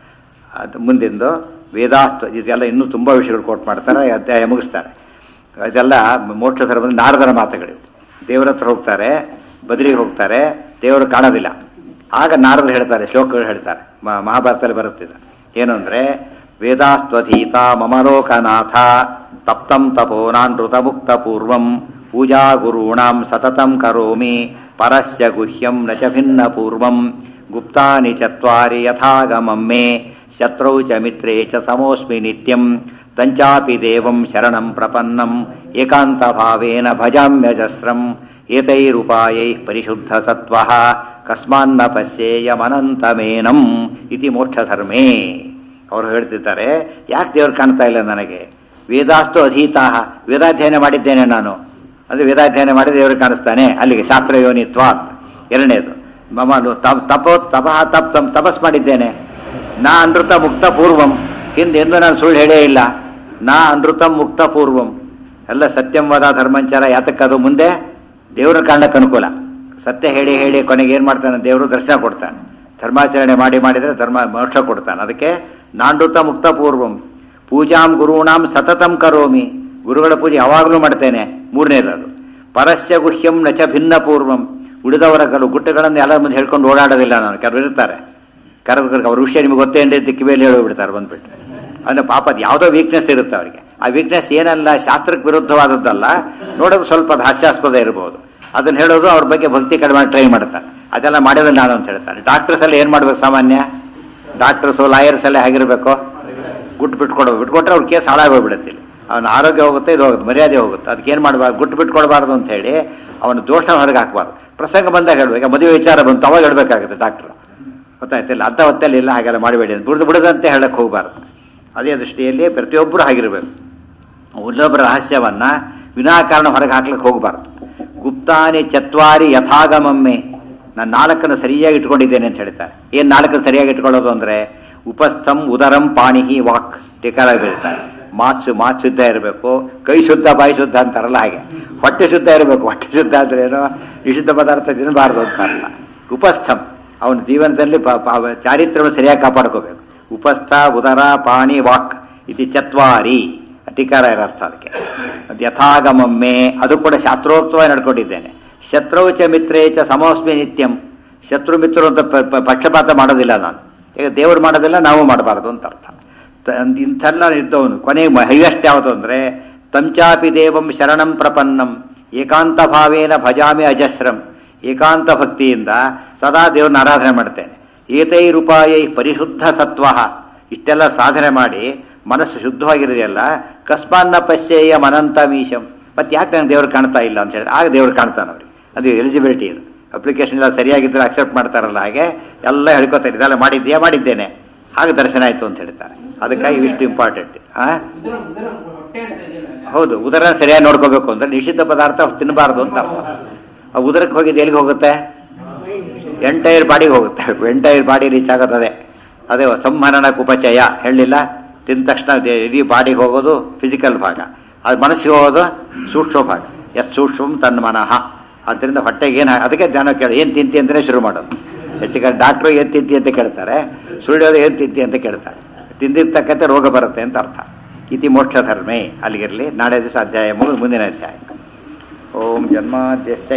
ಅದು ಮುಂದಿಂದು ವೇದಾಸ್ತ ಇದೆಲ್ಲ ಇನ್ನೂ ತುಂಬ ವಿಷಯಗಳು ಕೋಟ್ ಮಾಡ್ತಾರೆ, ಅಧ್ಯಾಯ ಮುಗಿಸ್ತಾರೆ. ಅದೆಲ್ಲ ಮೋಕ್ಷ ಧರ್ಮದ ನಾರದರ ಮಾತುಗಳು. ದೇವರ ಹತ್ರ ಹೋಗ್ತಾರೆ, ಬದರಿಗೆ ಹೋಗ್ತಾರೆ, ದೇವರು ಕಾಣೋದಿಲ್ಲ. ಆಗ ನಾರದರು ಹೇಳ್ತಾರೆ, ಶ್ಲೋಕಗಳು ಹೇಳ್ತಾರೆ, ಮಹಾಭಾರತದಲ್ಲಿ ಬರುತ್ತಿದೆ. ಏನು ಅಂದರೆ, ವೇದಾಸ್ತ್ವಧೀತ ಮಮಲೋಕನಾಥ ತಪ್ತಂ ತಪೋ ನಾನೃತ ಮುಕ್ತ ಪೂರ್ವಂ ಪೂಜಾ ಗುರುಣಾಂ ಸತತಂ ಕರೋಮಿ ಪರಸ್ಯ ಗುಹ್ಯಂ ನ ಚ ಭಿನ್ನ ಪೂರ್ವಂ ಗುಪ್ತಾನಿ ಚತ್ವಾರಿ ಯಥಾಗಮಂ ಮೇ ಶತ್ರೌ ಚ ಮಿತ್ರೇ ಚ ಸಮೋಸ್ಮಿ ನಿತ್ಯಂ ತಂಚಾಪಿ ದೇವಂ ಶರಣಂ ಪ್ರಪನ್ನಂ ಏಕಾಂತ ಭಾವೇನ ಭಜಾಮ್ಯಜಸ್ರಂ ಏತೈರುಪಾಯೈ ಪರಿಶುದ್ಧ ಸತ್ವಃ ಕಸ್ಮಾನ್ನ ಪಶ್ಯೇಯಮನಂತಮೇನಂ ಇತಿ ಮೋಕ್ಷಧರ್ಮೇ. ಅವರು ಹೇಳ್ತಿದ್ದಾರೆ, ಯಾಕೆ ದೇವರು ಕಾಣ್ತಾ ಇಲ್ಲ ನನಗೆ? ವೇದಾಸ್ತು ಅಧೀತಾಹ, ವೇದಾಧ್ಯಯನ ಮಾಡಿದ್ದೇನೆ ನಾನು. ಅಂದರೆ ವೇದಾಧ್ಯಯನ ಮಾಡಿ ದೇವರು ಕಾಣಿಸ್ತಾನೆ. ಅಲ್ಲಿಗೆ ಶಾಸ್ತ್ರ ಯೋನಿತ್ವ. ಎರಡನೇದು ಮಮ ತಪೋ ತಪಃ ತಪ್ ತಮ್ ತಪಸ್ ಮಾಡಿದ್ದೇನೆ. ನಾ ಅನೃತ ಮುಕ್ತ ಪೂರ್ವಂ, ಹಿಂದೆ ಎಂದು ನಾನು ಸುಳ್ಳು ಹೇಳೇ ಇಲ್ಲ. ನಾ ಅನೃತಂ ಮುಕ್ತ ಪೂರ್ವಂ. ಎಲ್ಲ ಸತ್ಯಂ ವದ ಧರ್ಮಂಚಾರ. ಯಾತಕ್ಕದು ಮುಂದೆ ದೇವರು ಕಾಣಕ್ಕೆ ಅನುಕೂಲ. ಸತ್ಯ ಹೇಳಿ ಹೇಳಿ ಕೊನೆಗೆ ಏನು ಮಾಡ್ತಾನೆ, ದೇವರು ದರ್ಶನ ಕೊಡ್ತಾನೆ. ಧರ್ಮಾಚರಣೆ ಮಾಡಿ ಮಾಡಿದರೆ ಧರ್ಮ ಮೋಕ್ಷ ಕೊಡ್ತಾನೆ. ಅದಕ್ಕೆ ನಾನೃತ ಮುಕ್ತ ಪೂರ್ವಂ ಪೂಜಾಂ ಗುರುಣಾಂ ಸತತಂ ಕರೋಮಿ. ಗುರುಗಳ ಪೂಜೆ ಯಾವಾಗಲೂ ಮಾಡ್ತೇನೆ. ಮೂರನೇದು ಪರಸ್ಯ ಗುಹ್ಯಂ ನಚ ಭಿನ್ನ ಪೂರ್ವಂ. ಉಳಿದವರ ಕಲು ಗುಟ್ಟಗಳನ್ನು ಎಲ್ಲ ಮುಂದೆ ಹೇಳ್ಕೊಂಡು ಓಡಾಡೋದಿಲ್ಲ ನಾನು. ಕೆಲವರು ಇರ್ತಾರೆ, ಕರೆದು ಅವ್ರ ವಿಷಯ ನಿಮಗೆ ಗೊತ್ತೇ ಅಂತ ಕಿವಿಯಲ್ಲಿ ಹೇಳೋಗ್ಬಿಡ್ತಾರೆ ಬಂದ್ಬಿಟ್ಟು. ಅಂದರೆ ಪಾಪ ಅದು ಯಾವುದೋ ವೀಕ್ನೆಸ್ ಇರುತ್ತೆ ಅವರಿಗೆ. ಆ ವೀಕ್ನೆಸ್ ಏನಲ್ಲ, ಶಾಸ್ತ್ರಕ್ಕೆ ವಿರುದ್ಧವಾದದ್ದಲ್ಲ, ನೋಡೋದು ಸ್ವಲ್ಪ ಹಾಸ್ಯಾಸ್ಪದ ಇರ್ಬೋದು. ಅದನ್ನು ಹೇಳೋದು ಅವ್ರ ಬಗ್ಗೆ ಭಕ್ತಿ ಕಡಿಮೆ ಟ್ರೈ ಮಾಡ್ತಾರೆ. ಅದೆಲ್ಲ ಮಾಡಿದ್ರೆ ನಾನು ಅಂತ ಹೇಳ್ತಾರೆ. ಡಾಕ್ಟರ್ಸ್ ಎಲ್ಲ ಏನು ಮಾಡ್ಬೇಕು? ಸಾಮಾನ್ಯ ಡಾಕ್ಟರ್ಸು ಲಾಯರ್ಸ್ ಎಲ್ಲ ಹೇಗಿರಬೇಕು? ಗುಟ್ಟು ಬಿಟ್ಕೊಡ್ಬೇಕು. ಬಿಟ್ಕೊಟ್ರೆ ಅವ್ರ ಕೇಸ್ ಹಾಳಾಗೋಗ್ಬಿಡುತ್ತೆ. ಅವನ ಆರೋಗ್ಯ ಹೋಗುತ್ತೆ, ಇದು ಹೋಗುತ್ತೆ, ಮರ್ಯಾದೆ ಹೋಗುತ್ತೆ. ಅದಕ್ಕೆ ಏನು ಮಾಡಬಾರ್ದು? ಗುಟ್ಟು ಬಿಟ್ಕೊಡ್ಬಾರ್ದು ಅಂತ ಹೇಳಿ ಅವನ ದೋಷ ಹೊರಗೆ ಹಾಕಬಾರ್ದು. ಪ್ರಸಂಗ ಬಂದಾಗ ಹೇಳ್ಬೇಕು. ಮದುವೆ ವಿಚಾರ ಬಂತು ಅವಾಗ ಹೇಳ್ಬೇಕಾಗುತ್ತೆ ಡಾಕ್ಟ್ರು. ಗೊತ್ತಾಯ್ತಿಲ್ಲ, ಅಂಥ ಹೊತ್ತಲ್ಲಿ ಇಲ್ಲ ಹಾಗೆಲ್ಲ ಮಾಡಬೇಡಿ ಅಂತ ಬಿಡ್ದು ಬಿಡದಂತೆ ಹೇಳಕ್ಕೆ ಹೋಗಬಾರ್ದು. ಅದೇ ದೃಷ್ಟಿಯಲ್ಲಿ ಪ್ರತಿಯೊಬ್ಬರು ಆಗಿರಬೇಕು. ಇನ್ನೊಬ್ಬರ ರಹಸ್ಯವನ್ನು ವಿನಾಕಾರಣ ಹೊರಗೆ ಹಾಕ್ಲಿಕ್ಕೆ ಹೋಗಬಾರ್ದು. ಗುಪ್ತಾನಿ ಚತ್ವಾರಿ ಯಥಾಗಮಮ್ಮೆ. ನಾನು ನಾಲ್ಕನ್ನು ಸರಿಯಾಗಿ ಇಟ್ಕೊಂಡಿದ್ದೇನೆ ಅಂತ ಹೇಳ್ತಾರೆ. ಏನು ನಾಲ್ಕನ್ನು ಸರಿಯಾಗಿ ಇಟ್ಕೊಳ್ಳೋದು ಅಂದರೆ, ಉಪಸ್ಥಂ ಉದರಂ ಪಾಣಿಹಿ ವಾಕ್. ಟೀಕಾರಾಗಿ ಹೇಳ್ತಾರೆ, ಮಾತು ಮಾತು ಶುದ್ಧ ಇರಬೇಕು, ಕೈ ಶುದ್ಧ ಬಾಯಿ ಶುದ್ಧ ಅಂತಾರಲ್ಲ ಹಾಗೆ. ಹೊಟ್ಟೆ ಶುದ್ಧ ಇರಬೇಕು. ಹೊಟ್ಟೆ ಶುದ್ಧ ಅಂದ್ರೆ ಏನೋ ನಿಷಿದ್ಧ ಪದಾರ್ಥ ತಿನ್ನಬಾರ್ದು ಅಂತ ಅರ್ಥ. ಉಪಸ್ಥಂ ಅವನ ಜೀವನದಲ್ಲಿ ಚಾರಿತ್ರ್ಯವನ್ನು ಸರಿಯಾಗಿ ಕಾಪಾಡ್ಕೋಬೇಕು. ಉಪಸ್ಥ ಉದರ ಪಾಣಿ ವಾಕ್ ಇತಿ ಚತ್ವಾರಿ ಟೀಕಾರ ಇರೋ ಅರ್ಥ ಅದಕ್ಕೆ. ಅದು ಯಥಾಗಮಮ್ಮೆ, ಅದು ಕೂಡ ಶಾಸ್ತ್ರೋಕ್ತವಾಗಿ ನಡ್ಕೊಂಡಿದ್ದೇನೆ. ಶತ್ರುಚ ಮಿತ್ರೇ ಚ ಸಮೋಸ್ಮಿ ನಿತ್ಯಂ. ಶತ್ರು ಮಿತ್ರರು ಅಂತ ಪಕ್ಷಪಾತ ಮಾಡೋದಿಲ್ಲ ನಾನು. ಈಗ ದೇವರು ಮಾಡೋದಿಲ್ಲ, ನಾವು ಮಾಡಬಾರ್ದು ಅಂತ ಅರ್ಥ. ಇಂಥೆಲ್ಲ ಇದ್ದವನು ಕೊನೆಗೆ ಹೈಯೆಸ್ಟ್ ಯಾವುದು ಅಂದರೆ, ತಂಚಾಪಿ ದೇವಂ ಶರಣಂ ಪ್ರಪನ್ನಂ ಏಕಾಂತ ಭಾವೇನ ಭಜಾಮಿ ಅಜಸ್ರಂ ಏಕಾಂತ ಭಕ್ತಿಯಿಂದ ಸದಾ ದೇವ್ರನ್ನ ಆರಾಧನೆ ಮಾಡ್ತೇನೆ. ಏತೈರುಪಾಯೈ ಪರಿಶುದ್ಧ ಸತ್ವ, ಇಷ್ಟೆಲ್ಲ ಸಾಧನೆ ಮಾಡಿ ಮನಸ್ಸು ಶುದ್ಧವಾಗಿರೋದೆಯಲ್ಲ, ಕಸ್ಮಾನ್ನ ಪಶ್ಚೇಯ ಮನಂತ ಮೀಶಂ, ಮತ್ತೆ ಯಾಕೆ ನಂಗೆ ದೇವ್ರು ಕಾಣ್ತಾ ಇಲ್ಲ ಅಂತ ಹೇಳಿದ್ರೆ ಆಗ ದೇವ್ರು ಕಾಣ್ತಾನೆ ಅವ್ರಿಗೆ. ಅದು ಎಲಿಜಿಬಿಲಿಟಿ, ಇದು ಅಪ್ಲಿಕೇಶನ್ ಎಲ್ಲ ಸರಿಯಾಗಿದ್ದರೆ ಅಕ್ಸೆಪ್ಟ್ ಮಾಡ್ತಾರಲ್ಲ, ಹಾಗೆ ಎಲ್ಲ ಹೇಳ್ಕೊತಾರೆ ಇದೆಲ್ಲ ಮಾಡಿದ್ಯಾ, ಮಾಡಿದ್ದೇನೆ, ಹಾಗೆ ದರ್ಶನ ಆಯಿತು ಅಂತ ಹೇಳ್ತಾರೆ. ಅದಕ್ಕಾಗಿ ಇಷ್ಟು ಇಂಪಾರ್ಟೆಂಟ್. ಹಾಂ ಹೌದು, ಉದರ ಸರಿಯಾಗಿ ನೋಡ್ಕೋಬೇಕು ಅಂದರೆ ನಿಷಿದ್ಧ ಪದಾರ್ಥ ತಿನ್ನಬಾರ್ದು ಅಂತ ಅರ್ಥ. ಆ ಉದರಕ್ಕೆ ಹೋಗಿದ್ದು ಎಲ್ಲಿಗೆ ಹೋಗುತ್ತೆ? ಎಂಟೈರ್ ಬಾಡಿಗೆ ಹೋಗುತ್ತೆ. ಎಂಟೈರ್ ಬಾಡಿ ರೀಚ್ ಆಗೋದೇ ಅದೇ ಸಂಹರಣ ಕುಪಚಯ ಹೇಳಲಿಲ್ಲ. ತಿಂದ ತಕ್ಷಣ ಇಡೀ ಬಾಡಿಗೆ ಹೋಗೋದು ಫಿಸಿಕಲ್ ಭಾಗ, ಅದು ಮನಸ್ಸಿಗೆ ಹೋಗೋದು ಸೂಕ್ಷ್ಮ ಭಾಗ. ಎಷ್ಟು ಸೂಕ್ಷ್ಮ ತನ್ನ ಮನಃ. ಆದ್ದರಿಂದ ಹೊಟ್ಟೆಗೆ ಏನು, ಅದಕ್ಕೆ ಜನ ಕೇಳಿ ಏನು ತಿಂತಿ ಅಂತಲೇ ಶುರು ಮಾಡೋದು. ಹೆಚ್ಚಿಗೆ ಡಾಕ್ಟ್ರು ಏನು ತಿಂತಿ ಅಂತ ಕೇಳ್ತಾರೆ, ಸುಳ್ಯೋದು ಏನು ತಿಂತಿ ಅಂತ ಕೇಳ್ತಾರೆ. ತಿಂದಿರ್ತಕ್ಕಂಥ ರೋಗ ಬರುತ್ತೆ ಅಂತ ಅರ್ಥ. ಇತಿ ಮೋಕ್ಷ ಧರ್ಮೇ. ಅಲ್ಲಿಗಿರಲಿ, ನಾಳೆ ದಿವಸ ಅಧ್ಯಾಯ ಮುಗಿದು ಮುಂದಿನ ಅಧ್ಯಾಯ. ಓಂ ಜನ್ಮಾದ್ಯಸ್ಯ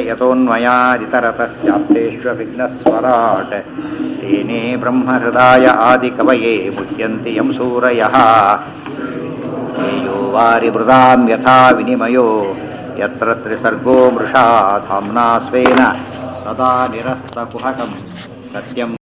ಯತೋನ್ಮಯಾದಿತರತಶ್ಚಾಪ್ತೇಷ್ವವಿಘ್ನಸ್ವರಾಟ್ ತೇನೇ ಬ್ರಹ್ಮಹೃದಾಯ ಆದಿಕವಯೇ ಮುಹ್ಯಂತಿ ಯಂ ಸೂರಯಃ. ಯೇಯೋ ವಾರಿ ಮೃದಾಂ ಯಥಾ ವಿನಿಮಯೋ ಯತ್ರ ತ್ರಿಸರ್ಗೋ ಮೃಷಾ ಧಾಮ್ನಾ ಸ್ವೇನ ಸದಾ ನಿರಸ್ತಕುಹಕಂ ಸತ್ಯಂ